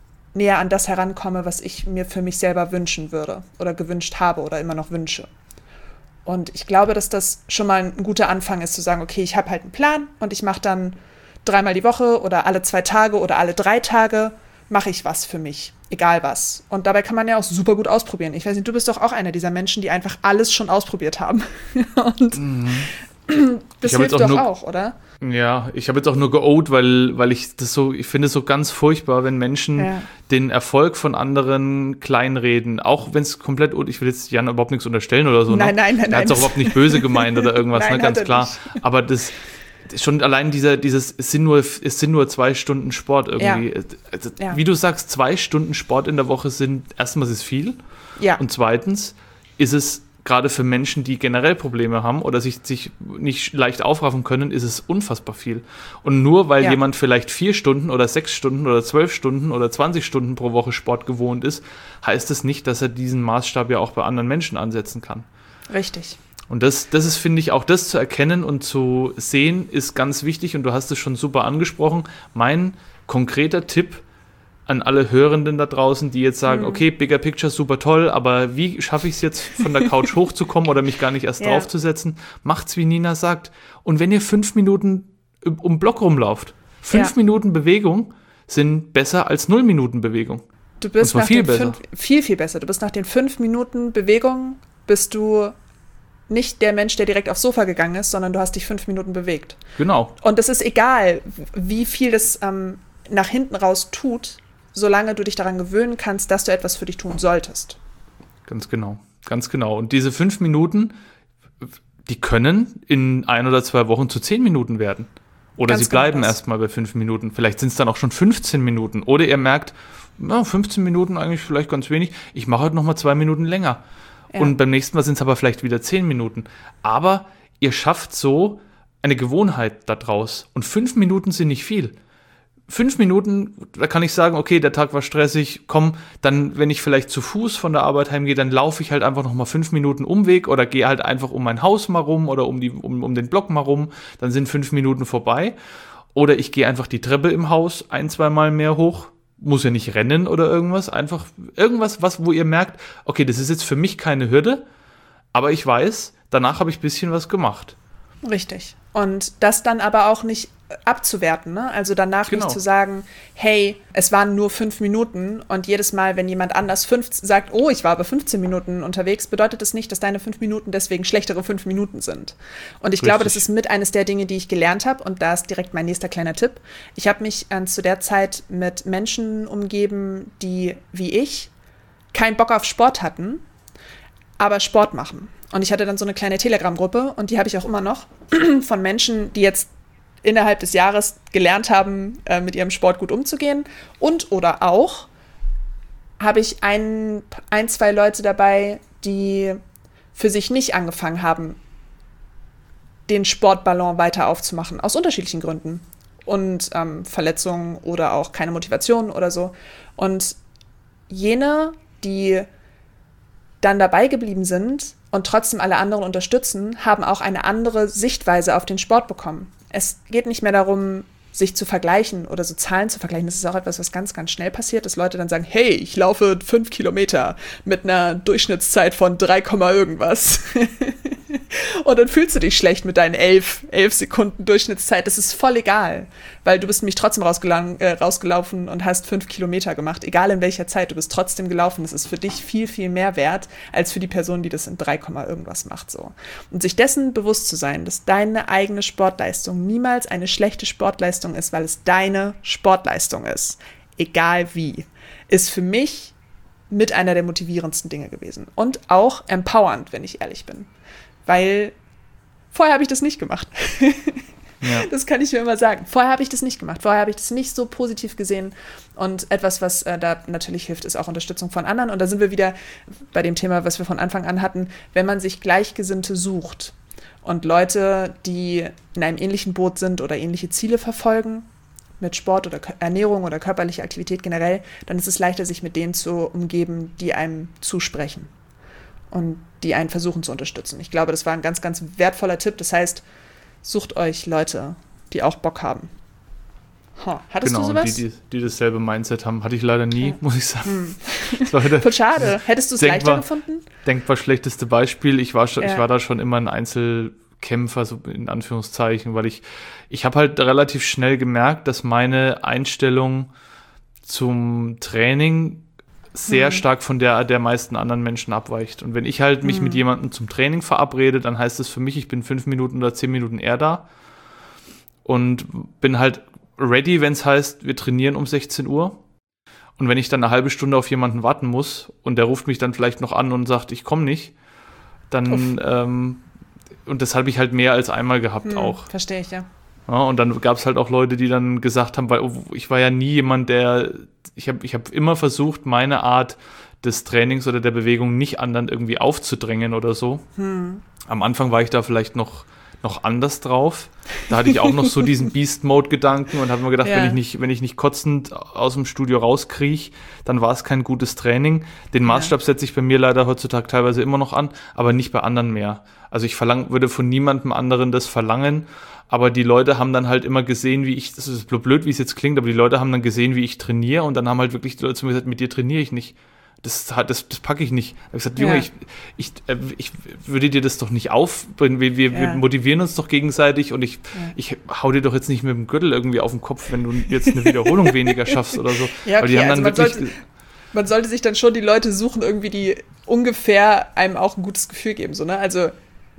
das herankomme, was ich mir für mich selber wünschen würde oder gewünscht habe oder immer noch wünsche. Und ich glaube, dass das schon mal ein guter Anfang ist, zu sagen, okay, ich habe halt einen Plan und ich mache dann 3-mal die Woche oder alle 2 Tage oder alle 3 Tage mache ich was für mich, egal was. Und dabei kann man ja auch super gut ausprobieren. Ich weiß nicht, du bist doch auch einer dieser Menschen, die einfach alles schon ausprobiert haben. Und das hilft doch auch, oder? Ja, ich habe jetzt auch nur geoht, weil ich finde es so ganz furchtbar, wenn Menschen den Erfolg von anderen kleinreden, auch wenn es komplett, ich will jetzt Jan überhaupt nichts unterstellen oder so. Nein. Er hat es auch überhaupt nicht böse gemeint oder irgendwas, Nein, ne, ganz klar. Nicht. Aber das schon allein es sind nur 2 Stunden Sport irgendwie. Ja. Also, wie du sagst, 2 Stunden Sport in der Woche sind, erstens ist viel. Ja. Und zweitens ist es gerade für Menschen, die generell Probleme haben oder sich nicht leicht aufraffen können, ist es unfassbar viel. Und nur weil jemand vielleicht 4 Stunden oder 6 Stunden oder 12 Stunden oder 20 Stunden pro Woche Sport gewohnt ist, heißt es nicht, dass er diesen Maßstab ja auch bei anderen Menschen ansetzen kann. Richtig. Und das ist, finde ich, auch das zu erkennen und zu sehen, ist ganz wichtig. Und du hast es schon super angesprochen. Mein konkreter Tipp an alle Hörenden da draußen, die jetzt sagen, okay, Bigger Picture, super toll, aber wie schaffe ich es jetzt, von der Couch hochzukommen oder mich gar nicht erst draufzusetzen? Macht's, wie Nina sagt. Und wenn ihr 5 Minuten um Block rumlauft, 5 Minuten Bewegung sind besser als 0 Minuten Bewegung. Du bist nach viel besser. Du bist nach den 5 Minuten Bewegung, bist du nicht der Mensch, der direkt aufs Sofa gegangen ist, sondern du hast dich 5 Minuten bewegt. Genau. Und es ist egal, wie viel das nach hinten raus tut, solange du dich daran gewöhnen kannst, dass du etwas für dich tun solltest. Ganz genau. Und diese 5 Minuten, die können in 1 oder 2 Wochen zu 10 Minuten werden. Oder ganz sie bleiben erstmal bei 5 Minuten. Vielleicht sind es dann auch schon 15 Minuten. Oder ihr merkt, 15 Minuten eigentlich vielleicht ganz wenig. Ich mache heute nochmal 2 Minuten länger. Ja. Und beim nächsten Mal sind es aber vielleicht wieder 10 Minuten. Aber ihr schafft so eine Gewohnheit daraus. Und 5 Minuten sind nicht viel. 5 Minuten, da kann ich sagen, okay, der Tag war stressig, komm, dann, wenn ich vielleicht zu Fuß von der Arbeit heimgehe, dann laufe ich halt einfach nochmal 5 Minuten Umweg oder gehe halt einfach um mein Haus mal rum oder um den Block mal rum, dann sind 5 Minuten vorbei. Oder ich gehe einfach die Treppe im Haus 1-2 Mal mehr hoch, muss ja nicht rennen oder irgendwas, einfach irgendwas, wo ihr merkt, okay, das ist jetzt für mich keine Hürde, aber ich weiß, danach habe ich ein bisschen was gemacht. Richtig. Und das dann aber auch nicht abzuwerten, ne? Also danach nicht zu sagen, hey, es waren nur 5 Minuten und jedes Mal, wenn jemand anders sagt, oh, ich war aber 15 Minuten unterwegs, bedeutet das nicht, dass deine 5 Minuten deswegen schlechtere 5 Minuten sind. Und ich glaube, das ist mit eines der Dinge, die ich gelernt habe und da ist direkt mein nächster kleiner Tipp. Ich habe mich zu der Zeit mit Menschen umgeben, die, wie ich, keinen Bock auf Sport hatten, aber Sport machen. Und ich hatte dann so eine kleine Telegram-Gruppe und die habe ich auch immer noch von Menschen, die jetzt innerhalb des Jahres gelernt haben, mit ihrem Sport gut umzugehen. Und oder auch habe ich 2 Leute dabei, die für sich nicht angefangen haben, den Sportballon weiter aufzumachen, aus unterschiedlichen Gründen. Und Verletzungen oder auch keine Motivation oder so. Und jene, die dann dabei geblieben sind und trotzdem alle anderen unterstützen, haben auch eine andere Sichtweise auf den Sport bekommen. Es geht nicht mehr darum, sich zu vergleichen oder so Zahlen zu vergleichen, das ist auch etwas, was ganz, ganz schnell passiert, dass Leute dann sagen, hey, ich laufe 5 Kilometer mit einer Durchschnittszeit von 3, irgendwas. Und dann fühlst du dich schlecht mit deinen 11 Sekunden Durchschnittszeit. Das ist voll egal, weil du bist nämlich trotzdem rausgelaufen und hast 5 Kilometer gemacht, egal in welcher Zeit, du bist trotzdem gelaufen. Das ist für dich viel, viel mehr wert, als für die Person, die das in 3, irgendwas macht. So. Und sich dessen bewusst zu sein, dass deine eigene Sportleistung niemals eine schlechte Sportleistung ist, weil es deine Sportleistung ist, egal wie, ist für mich mit einer der motivierendsten Dinge gewesen. Und auch empowernd, wenn ich ehrlich bin. Weil vorher habe ich das nicht gemacht. Ja. Das kann ich mir immer sagen. Vorher habe ich das nicht gemacht. Vorher habe ich das nicht so positiv gesehen. Und etwas, was da natürlich hilft, ist auch Unterstützung von anderen. Und da sind wir wieder bei dem Thema, was wir von Anfang an hatten. Wenn man sich Gleichgesinnte sucht und Leute, die in einem ähnlichen Boot sind oder ähnliche Ziele verfolgen, mit Sport oder Ernährung oder körperlicher Aktivität generell, dann ist es leichter, sich mit denen zu umgeben, die einem zusprechen und die einen versuchen zu unterstützen. Ich glaube, das war ein ganz, ganz wertvoller Tipp. Das heißt, sucht euch Leute, die auch Bock haben. Hattest du sowas? Genau, die dasselbe Mindset haben. Hatte ich leider nie, muss ich sagen. Voll schade. Hättest du es leichter gefunden? Denkbar schlechteste Beispiel. Ich war da schon immer ein Einzelkämpfer, so in Anführungszeichen, weil ich habe halt relativ schnell gemerkt, dass meine Einstellung zum Training sehr stark von der meisten anderen Menschen abweicht. Und wenn ich halt mich mit jemandem zum Training verabrede, dann heißt es für mich, ich bin 5 Minuten oder 10 Minuten eher da und bin halt ready, wenn es heißt, wir trainieren um 16 Uhr. Und wenn ich dann eine halbe Stunde auf jemanden warten muss und der ruft mich dann vielleicht noch an und sagt, ich komme nicht, dann und das habe ich halt mehr als einmal gehabt auch. Verstehe ich, ja. Ja, und dann gab es halt auch Leute, die dann gesagt haben, weil ich war ja nie jemand, ich hab immer versucht, meine Art des Trainings oder der Bewegung nicht anderen irgendwie aufzudrängen oder so. Am Anfang war ich da vielleicht noch anders drauf. Da hatte ich auch noch so diesen Beast-Mode-Gedanken und habe mir gedacht, wenn ich nicht kotzend aus dem Studio rauskriege, dann war es kein gutes Training. Den Maßstab setze ich bei mir leider heutzutage teilweise immer noch an, aber nicht bei anderen mehr. Also ich würde von niemandem anderen das verlangen, aber die Leute haben dann halt immer gesehen, das ist blöd, wie es jetzt klingt, aber die Leute haben dann gesehen, wie ich trainiere und dann haben halt wirklich die Leute zu mir gesagt, mit dir trainiere ich nicht. Das packe ich nicht. Ich habe gesagt, Junge, ich würde dir das doch nicht aufbringen. Wir motivieren uns doch gegenseitig und ich hau dir doch jetzt nicht mit dem Gürtel irgendwie auf den Kopf, wenn du jetzt eine Wiederholung weniger schaffst oder so. Ja, okay, aber die haben dann man sollte sich dann schon die Leute suchen, irgendwie, die ungefähr einem auch ein gutes Gefühl geben, so, ne? Also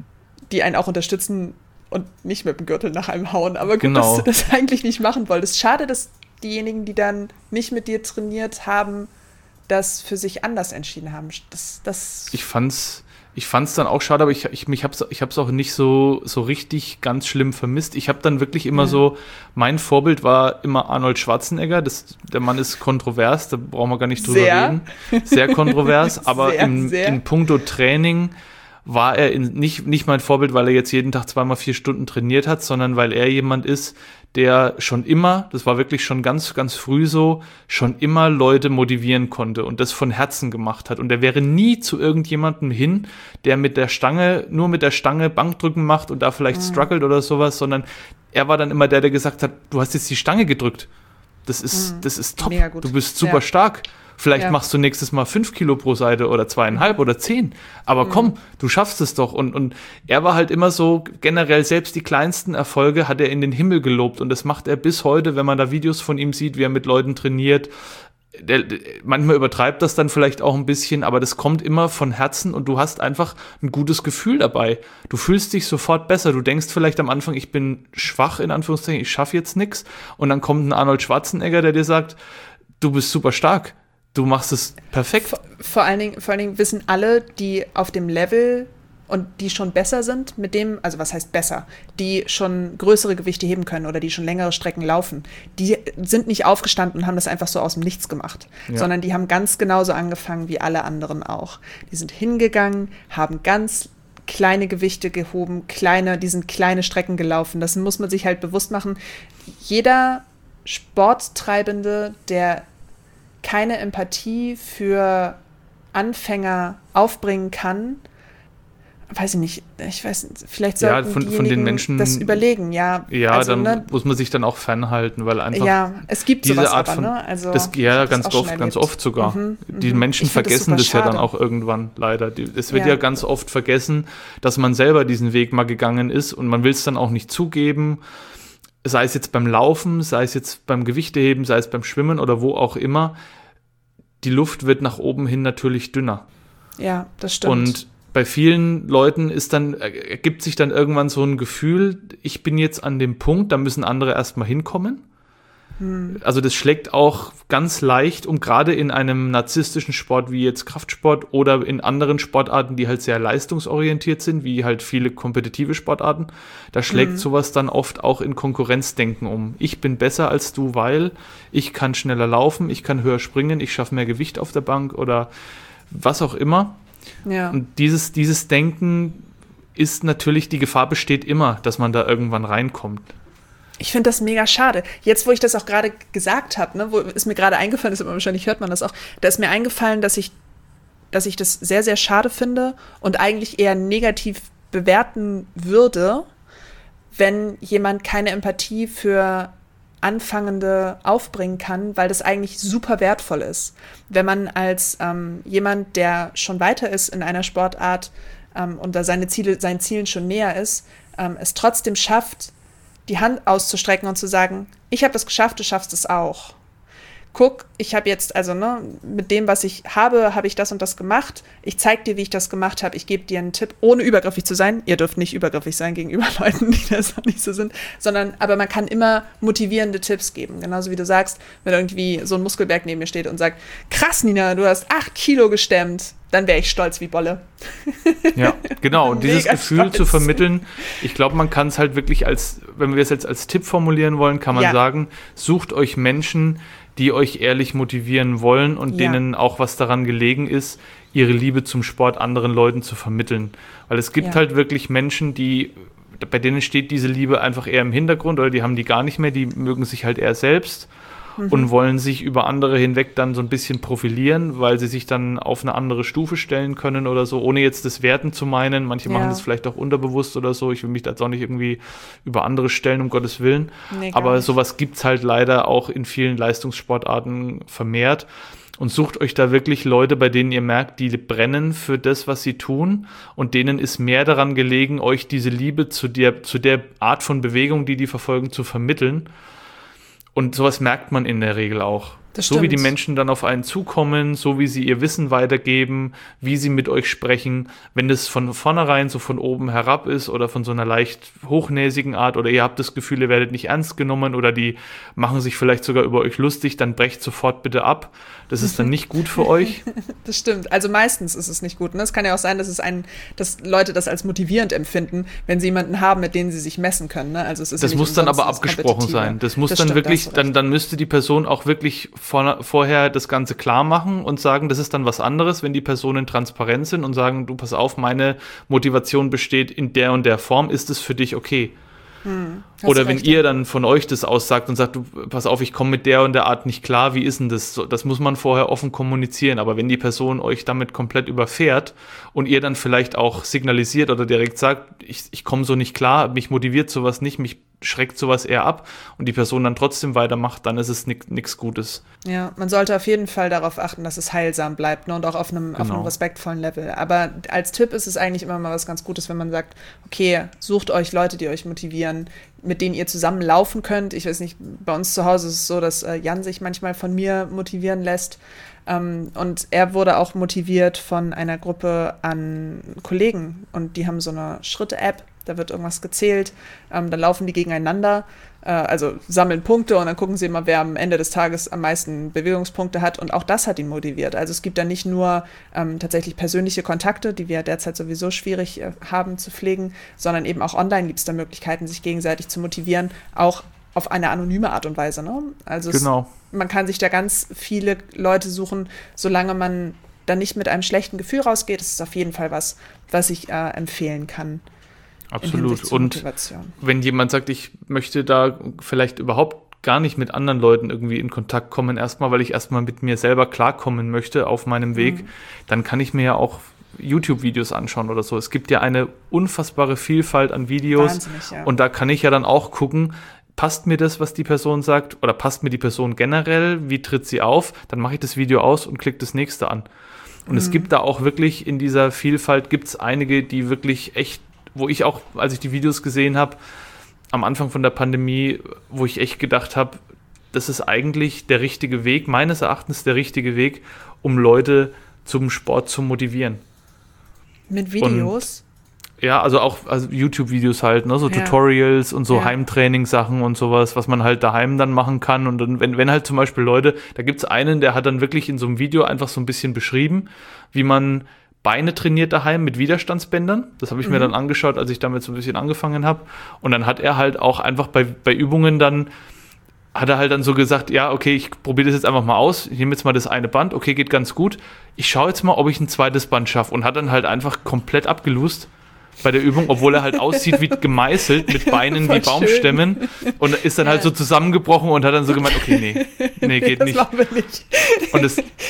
die einen auch unterstützen und nicht mit dem Gürtel nach einem hauen. Aber gut, dass du das eigentlich nicht machen wolltest. Schade, dass diejenigen, die dann nicht mit dir trainiert haben, das für sich anders entschieden haben. Ich fand's dann auch schade, aber ich hab's auch nicht so richtig ganz schlimm vermisst. Ich habe dann wirklich immer mein Vorbild war immer Arnold Schwarzenegger. Der Mann ist kontrovers, da brauchen wir gar nicht drüber reden. Sehr kontrovers, aber in puncto Training war er nicht mein Vorbild, weil er jetzt jeden Tag 2x4 Stunden trainiert hat, sondern weil er jemand ist, der schon immer, das war wirklich schon ganz, ganz früh so, schon immer Leute motivieren konnte und das von Herzen gemacht hat. Und er wäre nie zu irgendjemandem hin, der nur mit der Stange Bankdrücken macht und da vielleicht struggelt oder sowas, sondern er war dann immer der gesagt hat, du hast jetzt die Stange gedrückt. Das ist top. Du bist super stark. Vielleicht machst du nächstes Mal 5 Kilo pro Seite oder 2,5 oder 10. Aber komm, du schaffst es doch. Und er war halt immer so, generell selbst die kleinsten Erfolge hat er in den Himmel gelobt. Und das macht er bis heute, wenn man da Videos von ihm sieht, wie er mit Leuten trainiert. Manchmal übertreibt das dann vielleicht auch ein bisschen, aber das kommt immer von Herzen und du hast einfach ein gutes Gefühl dabei. Du fühlst dich sofort besser. Du denkst vielleicht am Anfang, ich bin schwach, in Anführungszeichen, ich schaffe jetzt nichts. Und dann kommt ein Arnold Schwarzenegger, der dir sagt, du bist super stark. Du machst es perfekt. Vor allen Dingen wissen alle, die auf dem Level und die schon besser sind mit dem, also was heißt besser, die schon größere Gewichte heben können oder die schon längere Strecken laufen, die sind nicht aufgestanden und haben das einfach so aus dem Nichts gemacht, sondern die haben ganz genauso angefangen wie alle anderen auch. Die sind hingegangen, haben ganz kleine Gewichte gehoben, die sind kleine Strecken gelaufen. Das muss man sich halt bewusst machen. Jeder Sporttreibende, der keine Empathie für Anfänger aufbringen kann, weiß ich nicht, vielleicht sollten von den Menschen das überlegen, ja. Ja, also, dann muss man sich dann auch fernhalten, weil einfach es gibt diese sowas Art aber, von, ne? Also, ganz oft sogar. Die Menschen vergessen das ja dann auch irgendwann, leider. Es wird ja ganz oft vergessen, dass man selber diesen Weg mal gegangen ist und man will es dann auch nicht zugeben, sei es jetzt beim Laufen, sei es jetzt beim Gewichteheben, sei es beim Schwimmen oder wo auch immer. Die Luft wird nach oben hin natürlich dünner. Ja, das stimmt. Und bei vielen Leuten ergibt sich dann irgendwann so ein Gefühl, ich bin jetzt an dem Punkt, da müssen andere erstmal hinkommen. Also das schlägt auch ganz leicht gerade in einem narzisstischen Sport wie jetzt Kraftsport oder in anderen Sportarten, die halt sehr leistungsorientiert sind, wie halt viele kompetitive Sportarten, da schlägt sowas dann oft auch in Konkurrenzdenken um. Ich bin besser als du, weil ich kann schneller laufen, ich kann höher springen, ich schaffe mehr Gewicht auf der Bank oder was auch immer. Ja. Und dieses Denken ist natürlich, die Gefahr besteht immer, dass man da irgendwann reinkommt. Ich finde das mega schade. Jetzt, wo ich das auch gerade gesagt habe, ne, wo ist mir gerade eingefallen, ist, aber wahrscheinlich hört man das auch, da ist mir eingefallen, dass ich das sehr, sehr schade finde und eigentlich eher negativ bewerten würde, wenn jemand keine Empathie für Anfangende aufbringen kann, weil das eigentlich super wertvoll ist. Wenn man als jemand, der schon weiter ist in einer Sportart und da seinen Zielen schon näher ist, es trotzdem schafft, die Hand auszustrecken und zu sagen, ich habe das geschafft, du schaffst es auch. Guck, ich habe jetzt, mit dem, was ich habe ich das und das gemacht. Ich zeige dir, wie ich das gemacht habe. Ich gebe dir einen Tipp, ohne übergriffig zu sein. Ihr dürft nicht übergriffig sein gegenüber Leuten, die das noch nicht so sind. Aber man kann immer motivierende Tipps geben. Genauso wie du sagst, wenn irgendwie so ein Muskelberg neben mir steht und sagt, krass, Nina, du hast 8 Kilo gestemmt. Dann wäre ich stolz wie Bolle. Ja, genau. Und dieses Gefühl zu vermitteln, ich glaube, man kann es halt wirklich wenn wir es jetzt als Tipp formulieren wollen, kann man sagen, sucht euch Menschen, die euch ehrlich motivieren wollen und denen auch was daran gelegen ist, ihre Liebe zum Sport anderen Leuten zu vermitteln. Weil es gibt halt wirklich Menschen, bei denen steht diese Liebe einfach eher im Hintergrund oder die haben die gar nicht mehr, die mögen sich halt eher selbst und wollen sich über andere hinweg dann so ein bisschen profilieren, weil sie sich dann auf eine andere Stufe stellen können oder so, ohne jetzt das Werten zu meinen. Manche machen das vielleicht auch unterbewusst oder so. Ich will mich da jetzt auch nicht irgendwie über andere stellen, um Gottes Willen. Nee, aber sowas gibt's halt leider auch in vielen Leistungssportarten vermehrt. Und sucht euch da wirklich Leute, bei denen ihr merkt, die brennen für das, was sie tun. Und denen ist mehr daran gelegen, euch diese Liebe zu der Art von Bewegung, die verfolgen, zu vermitteln. Und sowas merkt man in der Regel auch. So wie die Menschen dann auf einen zukommen, so wie sie ihr Wissen weitergeben, wie sie mit euch sprechen. Wenn das von vornherein so von oben herab ist oder von so einer leicht hochnäsigen Art oder ihr habt das Gefühl, ihr werdet nicht ernst genommen oder die machen sich vielleicht sogar über euch lustig, dann brecht sofort bitte ab. Das ist dann nicht gut für euch. Das stimmt. Also meistens ist es nicht gut. Ne? Es kann ja auch sein, dass Leute das als motivierend empfinden, wenn sie jemanden haben, mit dem sie sich messen können. Ne? Also es ist das muss dann aber abgesprochen sein. Das muss dann wirklich, dann müsste die Person auch wirklich vorher das Ganze klar machen und sagen, das ist dann was anderes, wenn die Personen transparent sind und sagen, du, pass auf, meine Motivation besteht in der und der Form, ist es für dich okay? Oder wenn ihr dann von euch das aussagt und sagt, du, pass auf, ich komme mit der und der Art nicht klar, wie ist denn das? Das muss man vorher offen kommunizieren, aber wenn die Person euch damit komplett überfährt und ihr dann vielleicht auch signalisiert oder direkt sagt, ich komme so nicht klar, mich motiviert sowas nicht, mich schreckt sowas eher ab und die Person dann trotzdem weitermacht, dann ist es nichts Gutes. Ja, man sollte auf jeden Fall darauf achten, dass es heilsam bleibt, ne, und auch auf einem respektvollen Level. Aber als Tipp ist es eigentlich immer mal was ganz Gutes, wenn man sagt, okay, sucht euch Leute, die euch motivieren, mit denen ihr zusammen laufen könnt. Ich weiß nicht, bei uns zu Hause ist es so, dass Jan sich manchmal von mir motivieren lässt. Und er wurde auch motiviert von einer Gruppe an Kollegen und die haben so eine Schritte-App, da wird irgendwas gezählt, dann laufen die gegeneinander, also sammeln Punkte und dann gucken sie immer, wer am Ende des Tages am meisten Bewegungspunkte hat und auch das hat ihn motiviert. Also es gibt da nicht nur tatsächlich persönliche Kontakte, die wir derzeit sowieso schwierig haben zu pflegen, sondern eben auch online gibt es da Möglichkeiten, sich gegenseitig zu motivieren, auch auf eine anonyme Art und Weise. Ne? Also man kann sich da ganz viele Leute suchen, solange man dann nicht mit einem schlechten Gefühl rausgeht. Das ist auf jeden Fall was ich empfehlen kann. Absolut. Und wenn jemand sagt, ich möchte da vielleicht überhaupt gar nicht mit anderen Leuten irgendwie in Kontakt kommen, erstmal, weil ich erstmal mit mir selber klarkommen möchte auf meinem Weg, dann kann ich mir ja auch YouTube-Videos anschauen oder so. Es gibt ja eine unfassbare Vielfalt an Videos. Wahnsinnig, ja. Und da kann ich ja dann auch gucken, passt mir das, was die Person sagt, oder passt mir die Person generell, wie tritt sie auf, dann mache ich das Video aus und klicke das nächste an. Und es gibt da auch wirklich in dieser Vielfalt, gibt es einige, die wirklich echt, wo ich auch, als ich die Videos gesehen habe, am Anfang von der Pandemie, wo ich echt gedacht habe, das ist eigentlich der richtige Weg, meines Erachtens der richtige Weg, um Leute zum Sport zu motivieren. Mit Videos? Und, ja, also auch YouTube-Videos halt, ne, so Tutorials und so Heimtrainingssachen und sowas, was man halt daheim dann machen kann. Und dann, wenn halt zum Beispiel Leute, da gibt es einen, der hat dann wirklich in so einem Video einfach so ein bisschen beschrieben, wie man Beine trainiert daheim mit Widerstandsbändern. Das habe ich mir dann angeschaut, als ich damit so ein bisschen angefangen habe. Und dann hat er halt auch einfach bei Übungen dann, hat er halt dann so gesagt, ja, okay, ich probiere das jetzt einfach mal aus. Ich nehme jetzt mal das eine Band, okay, geht ganz gut. Ich schaue jetzt mal, ob ich ein zweites Band schaffe. Und hat dann halt einfach komplett abgelust bei der Übung, obwohl er halt aussieht wie gemeißelt, mit Beinen wie Baumstämmen. Und ist dann halt so zusammengebrochen und hat dann so gemeint, okay, nee, geht nicht. Das machen wir nicht. Und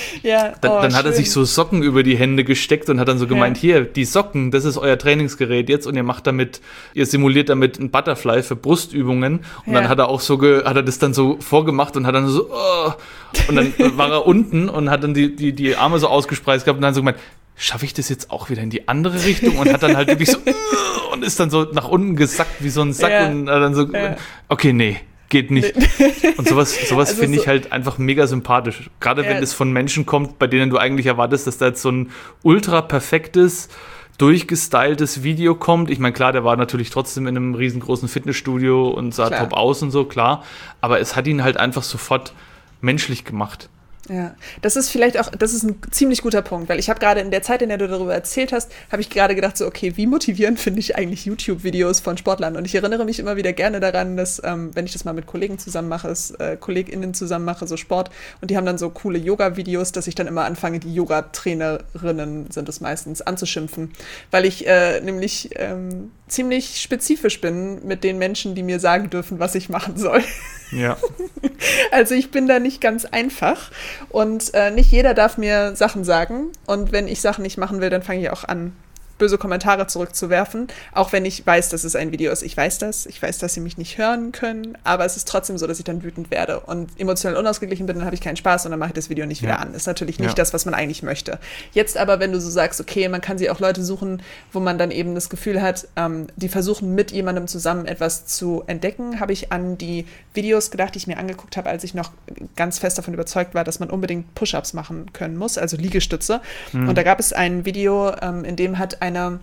dann hat er sich so Socken über die Hände gesteckt und hat dann so gemeint, hier, die Socken, das ist euer Trainingsgerät jetzt und ihr simuliert damit ein Butterfly für Brustübungen. Und dann hat er auch hat er das dann so vorgemacht und hat dann so, und dann war er unten und hat dann die Arme so ausgespreizt gehabt und dann so gemeint, schaffe ich das jetzt auch wieder in die andere Richtung? Und hat dann halt wirklich so und ist dann so nach unten gesackt wie so ein Sack und dann so, okay, nee, geht nicht. Und sowas also finde ich halt einfach mega sympathisch. Gerade wenn es von Menschen kommt, bei denen du eigentlich erwartest, dass da jetzt so ein ultra perfektes, durchgestyltes Video kommt. Ich meine, klar, der war natürlich trotzdem in einem riesengroßen Fitnessstudio und sah top aus und so, klar. Aber es hat ihn halt einfach sofort menschlich gemacht. Ja, das ist ein ziemlich guter Punkt, weil ich habe gerade in der Zeit, in der du darüber erzählt hast, habe ich gerade gedacht so, okay, wie motivierend finde ich eigentlich YouTube-Videos von Sportlern? Und ich erinnere mich immer wieder gerne daran, dass, wenn ich das mal mit Kollegen zusammen mache, KollegInnen zusammen mache, so Sport, und die haben dann so coole Yoga-Videos, dass ich dann immer anfange, die Yoga-Trainerinnen sind es meistens, anzuschimpfen, weil ich nämlich ziemlich spezifisch bin mit den Menschen, die mir sagen dürfen, was ich machen soll. Ja. Also ich bin da nicht ganz einfach und nicht jeder darf mir Sachen sagen. Und wenn ich Sachen nicht machen will, dann fange ich auch an, böse Kommentare zurückzuwerfen, auch wenn ich weiß, dass es ein Video ist. Ich weiß, dass sie mich nicht hören können, aber es ist trotzdem so, dass ich dann wütend werde und emotional unausgeglichen bin, dann habe ich keinen Spaß und dann mache ich das Video nicht wieder an. Ist natürlich nicht das, was man eigentlich möchte. Jetzt aber, wenn du so sagst, okay, man kann sich auch Leute suchen, wo man dann eben das Gefühl hat, die versuchen mit jemandem zusammen etwas zu entdecken, habe ich an die Videos gedacht, die ich mir angeguckt habe, als ich noch ganz fest davon überzeugt war, dass man unbedingt Push-Ups machen können muss, also Liegestütze. Und da gab es ein Video, in dem hat eine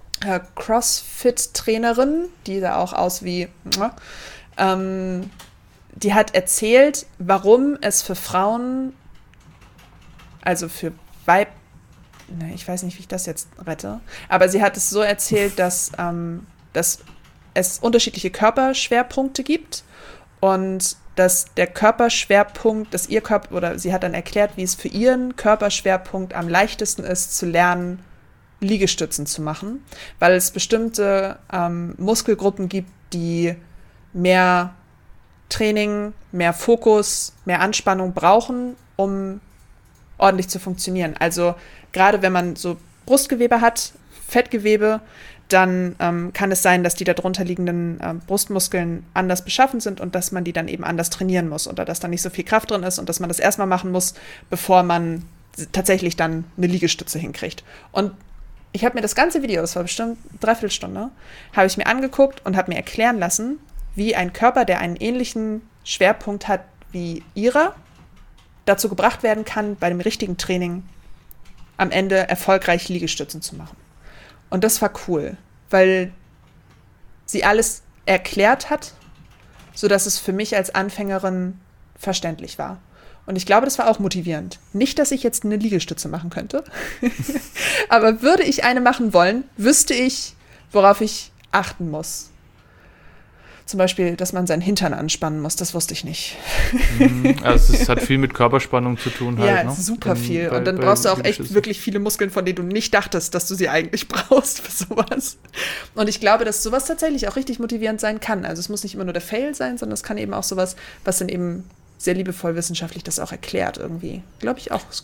CrossFit-Trainerin, die sah auch aus wie, die hat erzählt, warum es für Frauen, also für ich weiß nicht, wie ich das jetzt rette, aber sie hat es so erzählt, dass es unterschiedliche Körperschwerpunkte gibt und dass der Körperschwerpunkt, sie hat dann erklärt, wie es für ihren Körperschwerpunkt am leichtesten ist, zu lernen, Liegestützen zu machen, weil es bestimmte Muskelgruppen gibt, die mehr Training, mehr Fokus, mehr Anspannung brauchen, um ordentlich zu funktionieren. Also gerade wenn man so Brustgewebe hat, Fettgewebe, dann kann es sein, dass die darunter liegenden Brustmuskeln anders beschaffen sind und dass man die dann eben anders trainieren muss oder dass da nicht so viel Kraft drin ist und dass man das erstmal machen muss, bevor man tatsächlich dann eine Liegestütze hinkriegt. Und ich habe mir das ganze Video, das war bestimmt 3/4 Stunde, habe ich mir angeguckt und habe mir erklären lassen, wie ein Körper, der einen ähnlichen Schwerpunkt hat wie ihrer, dazu gebracht werden kann, bei dem richtigen Training am Ende erfolgreich Liegestützen zu machen. Und das war cool, weil sie alles erklärt hat, sodass es für mich als Anfängerin verständlich war. Und ich glaube, das war auch motivierend. Nicht, dass ich jetzt eine Liegestütze machen könnte, aber würde ich eine machen wollen, wüsste ich, worauf ich achten muss. Zum Beispiel, dass man seinen Hintern anspannen muss, das wusste ich nicht. Also es hat viel mit Körperspannung zu tun halt. Ja, ne? Super viel. Und dann brauchst du auch echt wirklich viele Muskeln, von denen du nicht dachtest, dass du sie eigentlich brauchst für sowas. Und ich glaube, dass sowas tatsächlich auch richtig motivierend sein kann. Also es muss nicht immer nur der Fail sein, sondern es kann eben auch sowas, was dann eben sehr liebevoll wissenschaftlich das auch erklärt irgendwie. Glaube ich auch, ist gut.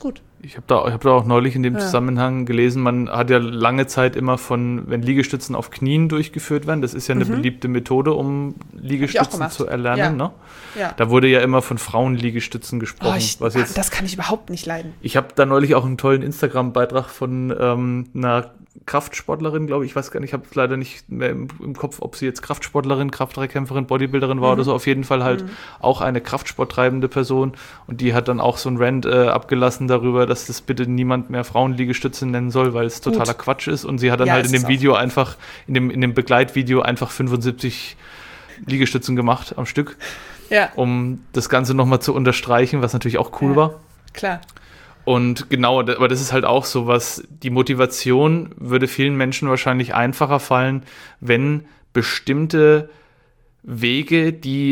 Ich hab da auch neulich in dem Zusammenhang gelesen, man hat ja lange Zeit immer wenn Liegestützen auf Knien durchgeführt werden, das ist ja eine beliebte Methode, um Liegestützen zu erlernen. Ne? Ja. Da wurde ja immer von Frauenliegestützen gesprochen. Das kann ich überhaupt nicht leiden. Ich habe da neulich auch einen tollen Instagram-Beitrag von einer Kraftsportlerin, glaube ich. Ich weiß gar nicht, ich habe leider nicht mehr im Kopf, ob sie jetzt Kraftsportlerin, Kraftdrekämpferin, Bodybuilderin war oder so. Auf jeden Fall halt auch eine kraftsporttreibende Person. Und die hat dann auch so ein Rant abgelassen darüber, dass das bitte niemand mehr Frauenliegestütze nennen soll, weil es totaler Quatsch ist. Und sie hat dann halt in dem Video einfach, in dem Begleitvideo einfach 75 Liegestützen gemacht am Stück. Ja. Um das Ganze nochmal zu unterstreichen, was natürlich auch cool war. Klar. Und genau, aber das ist halt auch so was, die Motivation würde vielen Menschen wahrscheinlich einfacher fallen, wenn bestimmte Wege,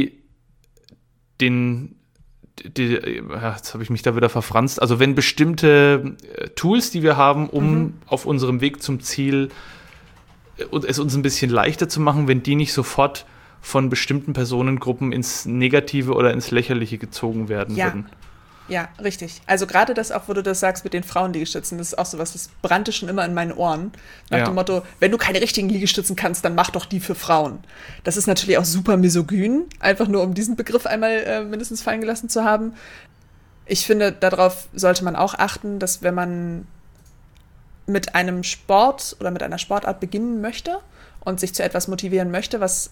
jetzt habe ich mich da wieder verfranst, also wenn bestimmte Tools, die wir haben, um auf unserem Weg zum Ziel es uns ein bisschen leichter zu machen, wenn die nicht sofort von bestimmten Personengruppen ins Negative oder ins Lächerliche gezogen werden würden. Ja, richtig. Also gerade das auch, wo du das sagst mit den Frauenliegestützen, das ist auch sowas, das brannte schon immer in meinen Ohren. Nach dem Motto, wenn du keine richtigen Liegestützen kannst, dann mach doch die für Frauen. Das ist natürlich auch super misogyn, einfach nur um diesen Begriff einmal mindestens fallen gelassen zu haben. Ich finde, darauf sollte man auch achten, dass wenn man mit einem Sport oder mit einer Sportart beginnen möchte und sich zu etwas motivieren möchte, was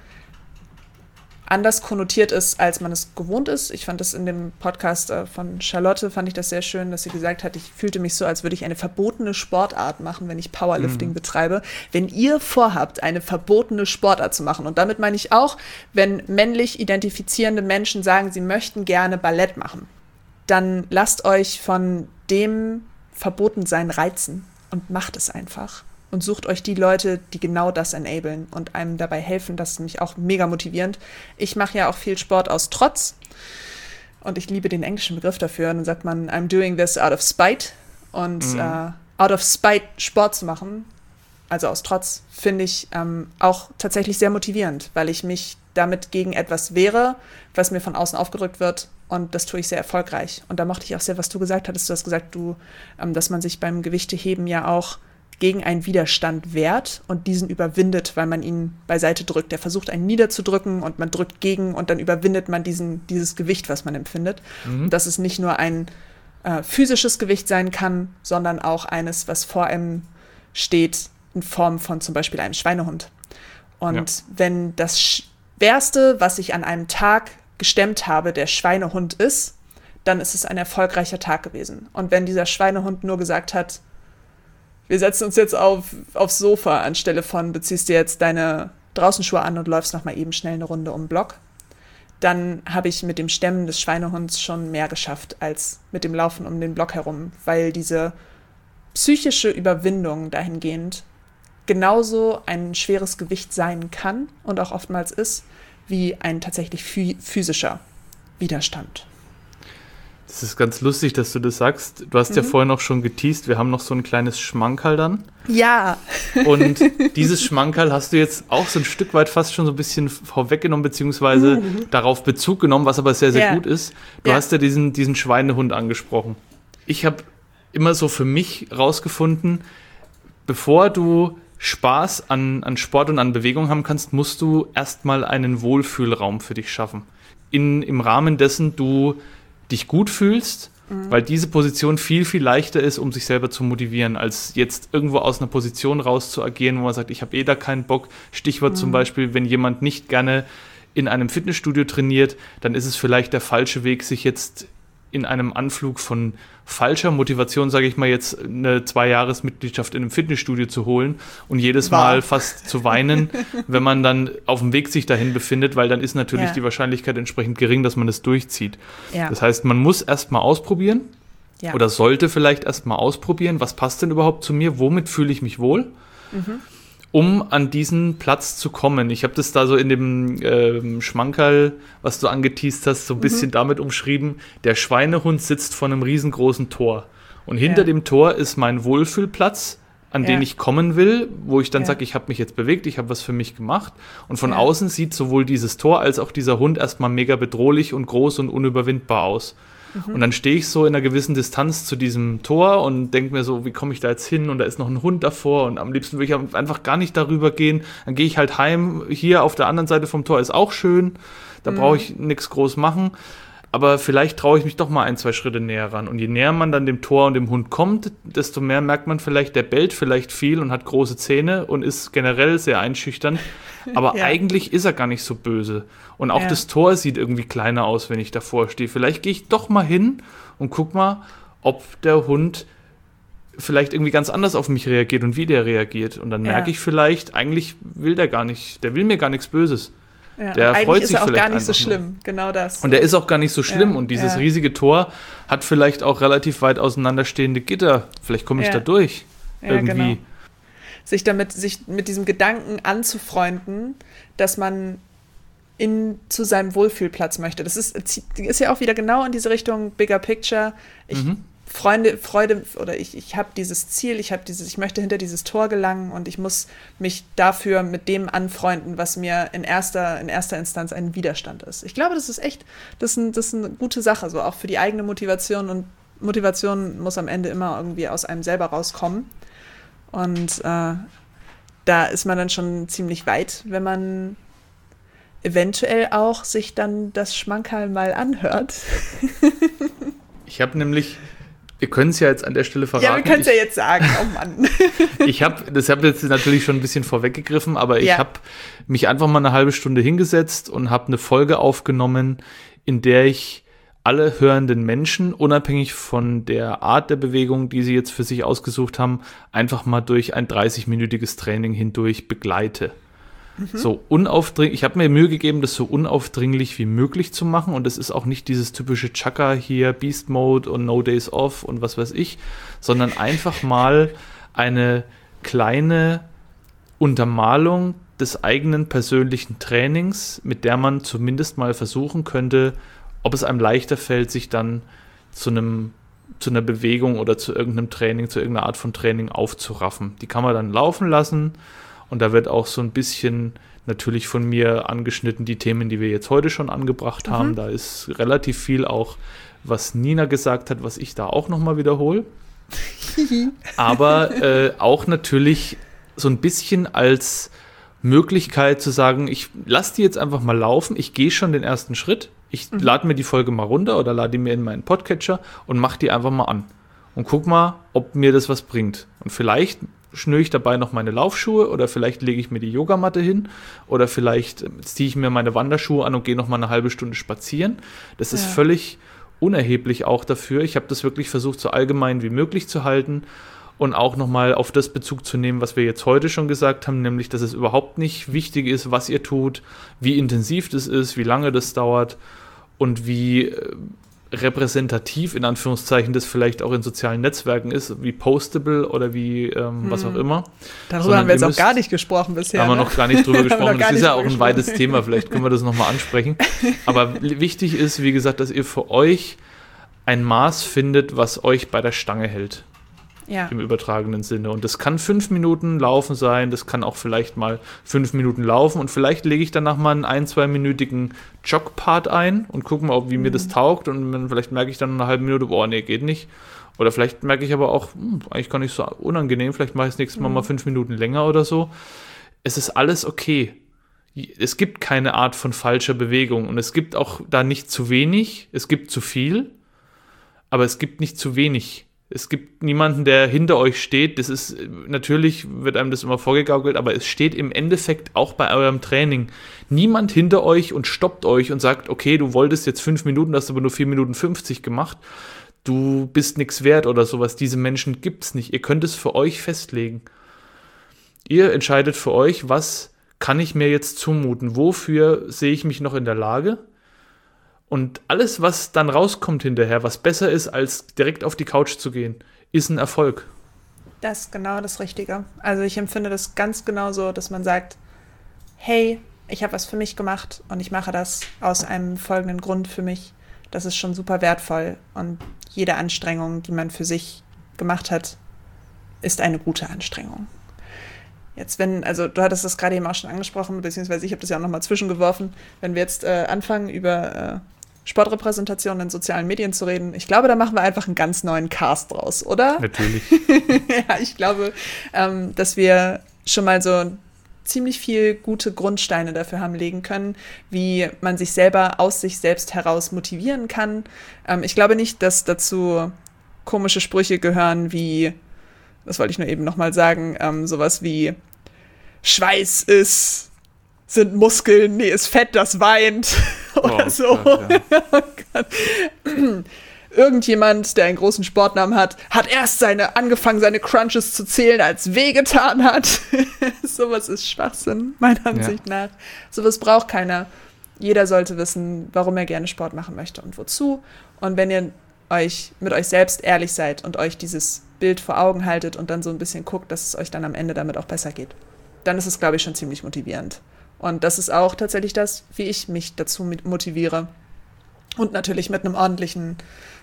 anders konnotiert ist, als man es gewohnt ist. Ich fand das in dem Podcast von Charlotte, fand ich das sehr schön, dass sie gesagt hat, ich fühlte mich so, als würde ich eine verbotene Sportart machen, wenn ich Powerlifting betreibe. Wenn ihr vorhabt, eine verbotene Sportart zu machen, und damit meine ich auch, wenn männlich identifizierende Menschen sagen, sie möchten gerne Ballett machen, dann lasst euch von dem Verbotensein reizen und macht es einfach. Und sucht euch die Leute, die genau das enablen und einem dabei helfen. Das ist nämlich auch mega motivierend. Ich mache ja auch viel Sport aus Trotz. Und ich liebe den englischen Begriff dafür. Dann sagt man, I'm doing this out of spite. Und out of spite Sport zu machen, also aus Trotz, finde ich auch tatsächlich sehr motivierend, weil ich mich damit gegen etwas wehre, was mir von außen aufgedrückt wird. Und das tue ich sehr erfolgreich. Und da mochte ich auch sehr, was du gesagt hattest. Du hast gesagt, dass man sich beim Gewichteheben ja auch gegen einen Widerstand wehrt und diesen überwindet, weil man ihn beiseite drückt. Der versucht, einen niederzudrücken und man drückt gegen und dann überwindet man dieses Gewicht, was man empfindet. Dass es nicht nur ein physisches Gewicht sein kann, sondern auch eines, was vor einem steht, in Form von zum Beispiel einem Schweinehund. Und wenn das Schwerste, was ich an einem Tag gestemmt habe, der Schweinehund ist, dann ist es ein erfolgreicher Tag gewesen. Und wenn dieser Schweinehund nur gesagt hat, wir setzen uns jetzt aufs Sofa, anstelle von, du ziehst dir jetzt deine Draußenschuhe an und läufst noch mal eben schnell eine Runde um den Block, dann habe ich mit dem Stemmen des Schweinehunds schon mehr geschafft als mit dem Laufen um den Block herum, weil diese psychische Überwindung dahingehend genauso ein schweres Gewicht sein kann und auch oftmals ist, wie ein tatsächlich physischer Widerstand. Das ist ganz lustig, dass du das sagst. Du hast ja vorhin auch schon geteased, wir haben noch so ein kleines Schmankerl dann. Ja. Und dieses Schmankerl hast du jetzt auch so ein Stück weit fast schon so ein bisschen vorweggenommen, beziehungsweise darauf Bezug genommen, was aber sehr, sehr gut ist. Du hast ja diesen Schweinehund angesprochen. Ich habe immer so für mich rausgefunden, bevor du Spaß an Sport und an Bewegung haben kannst, musst du erstmal einen Wohlfühlraum für dich schaffen. Im Rahmen dessen du dich gut fühlst, weil diese Position viel, viel leichter ist, um sich selber zu motivieren, als jetzt irgendwo aus einer Position raus zu agieren, wo man sagt, ich habe da keinen Bock. Stichwort zum Beispiel, wenn jemand nicht gerne in einem Fitnessstudio trainiert, dann ist es vielleicht der falsche Weg, sich jetzt in einem Anflug von falscher Motivation, sage ich mal jetzt, eine 2-Jahres-Mitgliedschaft in einem Fitnessstudio zu holen und jedes Mal fast zu weinen, wenn man dann auf dem Weg sich dahin befindet, weil dann ist natürlich die Wahrscheinlichkeit entsprechend gering, dass man es durchzieht. Ja. Das heißt, man muss erst mal ausprobieren oder sollte vielleicht erst mal ausprobieren, was passt denn überhaupt zu mir, womit fühle ich mich wohl, um an diesen Platz zu kommen. Ich habe das da so in dem Schmankerl, was du angeteast hast, so ein bisschen damit umschrieben, der Schweinehund sitzt vor einem riesengroßen Tor. Und hinter dem Tor ist mein Wohlfühlplatz, an den ich kommen will, wo ich dann sage, ich habe mich jetzt bewegt, ich habe was für mich gemacht. Und von außen sieht sowohl dieses Tor als auch dieser Hund erstmal mega bedrohlich und groß und unüberwindbar aus. Und dann stehe ich so in einer gewissen Distanz zu diesem Tor und denke mir so, wie komme ich da jetzt hin? Und da ist noch ein Hund davor und am liebsten würde ich einfach gar nicht darüber gehen. Dann gehe ich halt heim. Hier auf der anderen Seite vom Tor ist auch schön. Da brauche ich nichts groß machen. Aber vielleicht traue ich mich doch mal 1, 2 Schritte näher ran. Und je näher man dann dem Tor und dem Hund kommt, desto mehr merkt man vielleicht, der bellt vielleicht viel und hat große Zähne und ist generell sehr einschüchternd. Aber eigentlich ist er gar nicht so böse. Und auch das Tor sieht irgendwie kleiner aus, wenn ich davor stehe. Vielleicht gehe ich doch mal hin und guck mal, ob der Hund vielleicht irgendwie ganz anders auf mich reagiert und wie der reagiert. Und dann merke ich vielleicht, eigentlich will der gar nicht, der will mir gar nichts Böses. Ja, der freut sich ist er auch gar nicht so nur. schlimm, genau das. Und der ist auch gar nicht so schlimm. Und dieses riesige Tor hat vielleicht auch relativ weit auseinanderstehende Gitter. Vielleicht komme ich da durch. Irgendwie. Genau. Sich mit diesem Gedanken anzufreunden, dass man zu seinem Wohlfühlplatz möchte. Das ist ja auch wieder genau in diese Richtung Bigger Picture. Freude oder ich habe dieses Ziel, ich möchte hinter dieses Tor gelangen und ich muss mich dafür mit dem anfreunden, was mir in erster Instanz ein Widerstand ist. Ich glaube, das ist eine gute Sache, so auch für die eigene Motivation, und Motivation muss am Ende immer irgendwie aus einem selber rauskommen. Und da ist man dann schon ziemlich weit, wenn man eventuell auch sich dann das Schmankerl mal anhört. Ich habe nämlich, wir können es ja jetzt an der Stelle verraten. Ja, wir können es ja jetzt sagen, oh Mann. Das habe jetzt natürlich schon ein bisschen vorweggegriffen, aber ich habe mich einfach mal eine halbe Stunde hingesetzt und habe eine Folge aufgenommen, in der ich alle hörenden Menschen, unabhängig von der Art der Bewegung, die sie jetzt für sich ausgesucht haben, einfach mal durch ein 30-minütiges Training hindurch begleite. So unaufdringlich, ich habe mir Mühe gegeben, das so unaufdringlich wie möglich zu machen, und es ist auch nicht dieses typische Chaka hier, Beast Mode und No Days Off und was weiß ich, sondern einfach mal eine kleine Untermalung des eigenen persönlichen Trainings, mit der man zumindest mal versuchen könnte, ob es einem leichter fällt, sich dann zu einer Bewegung oder zu irgendeinem Training, zu irgendeiner Art von Training aufzuraffen. Die kann man dann laufen lassen. Und da wird auch so ein bisschen natürlich von mir angeschnitten, die Themen, die wir jetzt heute schon angebracht haben. Da ist relativ viel auch, was Nina gesagt hat, was ich da auch nochmal wiederhole. Aber auch natürlich so ein bisschen als Möglichkeit zu sagen, ich lasse die jetzt einfach mal laufen, ich gehe schon den ersten Schritt, ich lade mir die Folge mal runter oder lade die mir in meinen Podcatcher und mache die einfach mal an. Und guck mal, ob mir das was bringt. Und vielleicht schnüre ich dabei noch meine Laufschuhe oder vielleicht lege ich mir die Yogamatte hin oder vielleicht ziehe ich mir meine Wanderschuhe an und gehe noch mal eine halbe Stunde spazieren. Das ist völlig unerheblich auch dafür. Ich habe das wirklich versucht, so allgemein wie möglich zu halten und auch noch mal auf das Bezug zu nehmen, was wir jetzt heute schon gesagt haben, nämlich, dass es überhaupt nicht wichtig ist, was ihr tut, wie intensiv das ist, wie lange das dauert und wie repräsentativ, in Anführungszeichen, das vielleicht auch in sozialen Netzwerken ist, wie postable oder wie was auch immer. Darüber haben wir jetzt auch gar nicht gesprochen bisher. Haben wir noch gar nicht drüber gesprochen. Das ist ja auch ein weites Thema, vielleicht können wir das nochmal ansprechen. Aber wichtig ist, wie gesagt, dass ihr für euch ein Maß findet, was euch bei der Stange hält. Ja. Im übertragenen Sinne. Und das kann 5 Minuten Laufen sein, das kann auch vielleicht mal 5 Minuten laufen und vielleicht lege ich danach mal einen 1-2-minütigen Jog-Part ein und gucke mal, wie mir das taugt, und vielleicht merke ich dann eine halbe Minute, boah, nee, geht nicht. Oder vielleicht merke ich aber auch, eigentlich gar nicht so unangenehm, vielleicht mache ich das nächste Mal 5 Minuten länger oder so. Es ist alles okay. Es gibt keine Art von falscher Bewegung und es gibt auch da nicht zu wenig, es gibt zu viel, aber es gibt nicht zu wenig. Es gibt niemanden, der hinter euch steht. Das ist, natürlich wird einem das immer vorgegaukelt, aber es steht im Endeffekt auch bei eurem Training niemand hinter euch und stoppt euch und sagt, okay, du wolltest jetzt 5 Minuten, hast aber nur 4 Minuten 50 gemacht. Du bist nichts wert oder sowas. Diese Menschen gibt's nicht. Ihr könnt es für euch festlegen. Ihr entscheidet für euch, was kann ich mir jetzt zumuten? Wofür sehe ich mich noch in der Lage? Und alles, was dann rauskommt hinterher, was besser ist, als direkt auf die Couch zu gehen, ist ein Erfolg. Das ist genau das Richtige. Also ich empfinde das ganz genau so, dass man sagt, hey, ich habe was für mich gemacht und ich mache das aus einem folgenden Grund für mich. Das ist schon super wertvoll. Und jede Anstrengung, die man für sich gemacht hat, ist eine gute Anstrengung. Jetzt, also du hattest das gerade eben auch schon angesprochen, beziehungsweise ich habe das ja auch nochmal zwischengeworfen, wenn wir jetzt anfangen, über Sportrepräsentation in sozialen Medien zu reden. Ich glaube, da machen wir einfach einen ganz neuen Cast draus, oder? Natürlich. Ja, ich glaube, dass wir schon mal so ziemlich viel gute Grundsteine dafür haben legen können, wie man sich selber aus sich selbst heraus motivieren kann. Ich glaube nicht, dass dazu komische Sprüche gehören wie, das wollte ich nur eben nochmal sagen, sowas wie Schweiß sind Muskeln, nee, ist Fett, das weint oder so. Gott, ja. Irgendjemand, der einen großen Sportnamen hat erst angefangen, seine Crunches zu zählen, als weh getan hat. Sowas ist Schwachsinn, meiner Ansicht nach. Sowas braucht keiner. Jeder sollte wissen, warum er gerne Sport machen möchte und wozu. Und wenn ihr euch mit euch selbst ehrlich seid und euch dieses Bild vor Augen haltet und dann so ein bisschen guckt, dass es euch dann am Ende damit auch besser geht, dann ist es, glaube ich, schon ziemlich motivierend. Und das ist auch tatsächlich das, wie ich mich dazu motiviere. Und natürlich mit einem ordentlichen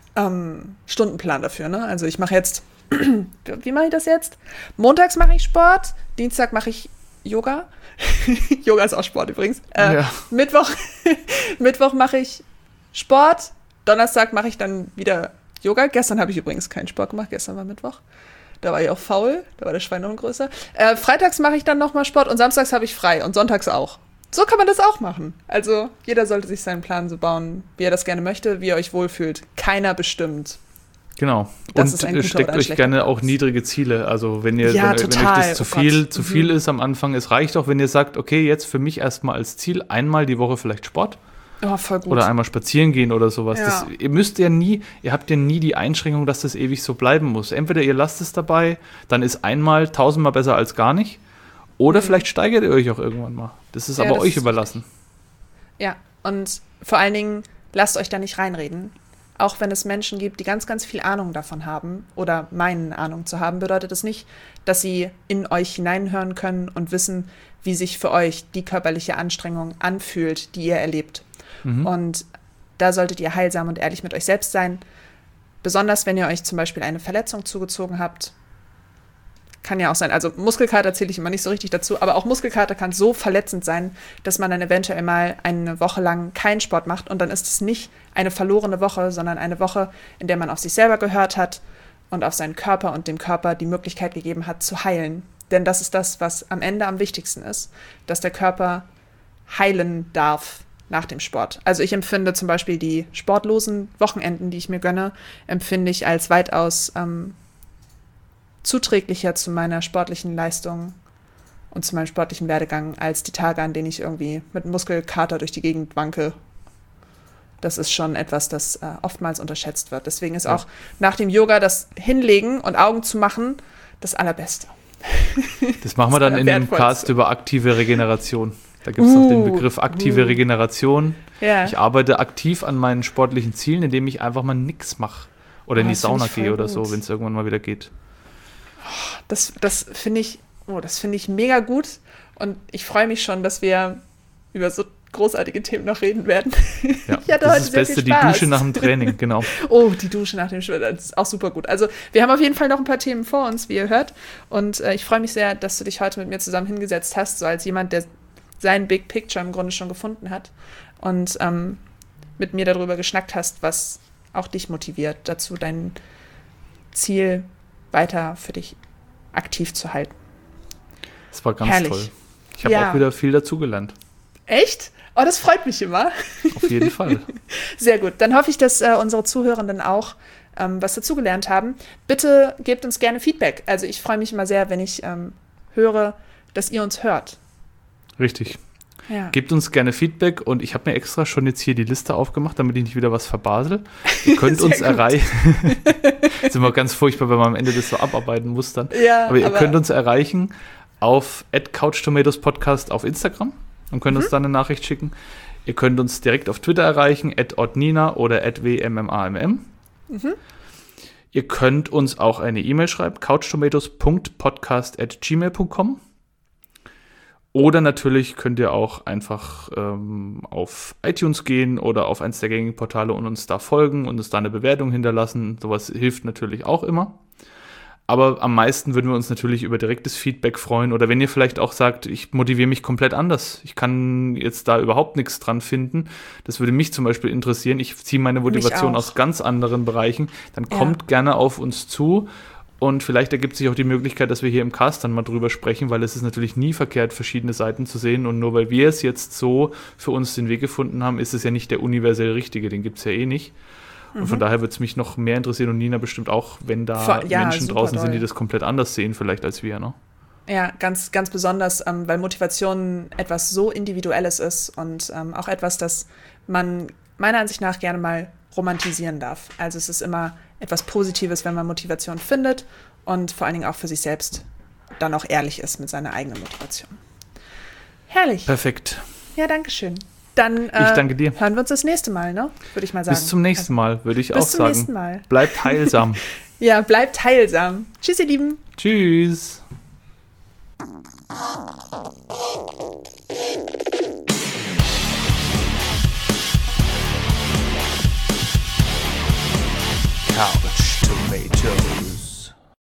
Stundenplan dafür. Ne? Also ich mache jetzt, wie mache ich das jetzt? Montags mache ich Sport, Dienstag mache ich Yoga. Yoga ist auch Sport übrigens. Mittwoch mache ich Sport, Donnerstag mache ich dann wieder Yoga. Gestern habe ich übrigens keinen Sport gemacht, gestern war Mittwoch. Da war ich auch faul, da war der Schwein noch größer. Freitags mache ich dann nochmal Sport und samstags habe ich frei und sonntags auch. So kann man das auch machen. Also jeder sollte sich seinen Plan so bauen, wie er das gerne möchte, wie ihr euch wohlfühlt. Keiner bestimmt. Genau. Und steckt euch gerne auch niedrige Ziele. Also wenn euch das zu viel ist am Anfang, es reicht auch, wenn ihr sagt, okay, jetzt für mich erstmal als Ziel einmal die Woche vielleicht Sport. Oh, voll gut. Oder einmal spazieren gehen oder sowas. Ja. Ihr habt ja nie die Einschränkung, dass das ewig so bleiben muss. Entweder ihr lasst es dabei, dann ist einmal 1000-mal besser als gar nicht. Oder vielleicht steigert ihr euch auch irgendwann mal. Das ist aber euch überlassen. Ja, und vor allen Dingen lasst euch da nicht reinreden. Auch wenn es Menschen gibt, die ganz, ganz viel Ahnung davon haben oder meinen Ahnung zu haben, bedeutet das nicht, dass sie in euch hineinhören können und wissen, wie sich für euch die körperliche Anstrengung anfühlt, die ihr erlebt. Und da solltet ihr heilsam und ehrlich mit euch selbst sein. Besonders, wenn ihr euch zum Beispiel eine Verletzung zugezogen habt. Kann ja auch sein, also Muskelkater zähle ich immer nicht so richtig dazu, aber auch Muskelkater kann so verletzend sein, dass man dann eventuell mal eine Woche lang keinen Sport macht und dann ist es nicht eine verlorene Woche, sondern eine Woche, in der man auf sich selber gehört hat und auf seinen Körper und dem Körper die Möglichkeit gegeben hat, zu heilen. Denn das ist das, was am Ende am wichtigsten ist, dass der Körper heilen darf nach dem Sport. Also ich empfinde zum Beispiel die sportlosen Wochenenden, die ich mir gönne, empfinde ich als weitaus zuträglicher zu meiner sportlichen Leistung und zu meinem sportlichen Werdegang als die Tage, an denen ich irgendwie mit Muskelkater durch die Gegend wanke. Das ist schon etwas, das oftmals unterschätzt wird. Deswegen ist auch nach dem Yoga das Hinlegen und Augen zu machen das Allerbeste. Das machen wir dann in dem Cast über aktive Regeneration. Da gibt es noch den Begriff aktive Regeneration. Ja. Ich arbeite aktiv an meinen sportlichen Zielen, indem ich einfach mal nichts mache. Oder in die Sauna gehe oder so, wenn es irgendwann mal wieder geht. Das finde ich mega gut und ich freue mich schon, dass wir über so großartige Themen noch reden werden. Ja, das ist das Beste, die Dusche nach dem Training, genau. Oh, die Dusche nach dem Sport, das ist auch super gut. Also wir haben auf jeden Fall noch ein paar Themen vor uns, wie ihr hört und ich freue mich sehr, dass du dich heute mit mir zusammen hingesetzt hast, so als jemand, der sein Big Picture im Grunde schon gefunden hat und mit mir darüber geschnackt hast, was auch dich motiviert, dazu dein Ziel weiter für dich aktiv zu halten. Das war ganz toll. Ich habe auch wieder viel dazugelernt. Echt? Oh, das freut mich immer. Auf jeden Fall. Sehr gut. Dann hoffe ich, dass unsere Zuhörenden auch was dazugelernt haben. Bitte gebt uns gerne Feedback. Also ich freue mich immer sehr, wenn ich höre, dass ihr uns hört. Richtig. Ja. Gebt uns gerne Feedback und ich habe mir extra schon jetzt hier die Liste aufgemacht, damit ich nicht wieder was verbasel. Ihr könnt uns erreichen. Das ist immer ganz furchtbar, wenn man am Ende das so abarbeiten muss dann. Ja, aber ihr könnt uns erreichen auf @CouchTomatoesPodcast auf Instagram und könnt uns dann eine Nachricht schicken. Ihr könnt uns direkt auf Twitter erreichen, @ottnina oder @wmmamm. Ihr könnt uns auch eine E-Mail schreiben, couchtomatoes.podcast@gmail.com. Oder natürlich könnt ihr auch einfach auf iTunes gehen oder auf eins der gängigen Portale und uns da folgen und uns da eine Bewertung hinterlassen. Sowas hilft natürlich auch immer. Aber am meisten würden wir uns natürlich über direktes Feedback freuen. Oder wenn ihr vielleicht auch sagt, ich motiviere mich komplett anders. Ich kann jetzt da überhaupt nichts dran finden. Das würde mich zum Beispiel interessieren. Ich ziehe meine Motivation aus ganz anderen Bereichen. Dann kommt gerne auf uns zu. Und vielleicht ergibt sich auch die Möglichkeit, dass wir hier im Cast dann mal drüber sprechen, weil es ist natürlich nie verkehrt, verschiedene Seiten zu sehen. Und nur weil wir es jetzt so für uns den Weg gefunden haben, ist es ja nicht der universell Richtige. Den gibt es ja eh nicht. Und von daher würde es mich noch mehr interessieren und Nina bestimmt auch, wenn da Menschen draußen sind, die das komplett anders sehen vielleicht als wir, ne? Ja, ganz, ganz besonders, weil Motivation etwas so Individuelles ist und auch etwas, das man meiner Ansicht nach gerne mal romantisieren darf. Also es ist immer etwas Positives, wenn man Motivation findet und vor allen Dingen auch für sich selbst dann auch ehrlich ist mit seiner eigenen Motivation. Herrlich. Perfekt. Ja, danke schön. Dann ich danke dir. Hören wir uns das nächste Mal, ne? Würde ich mal sagen. Bis zum nächsten Mal, würde ich auch sagen. Bis zum nächsten Mal. Bleibt heilsam. Ja, bleibt heilsam. Tschüss, ihr Lieben. Tschüss. Couch.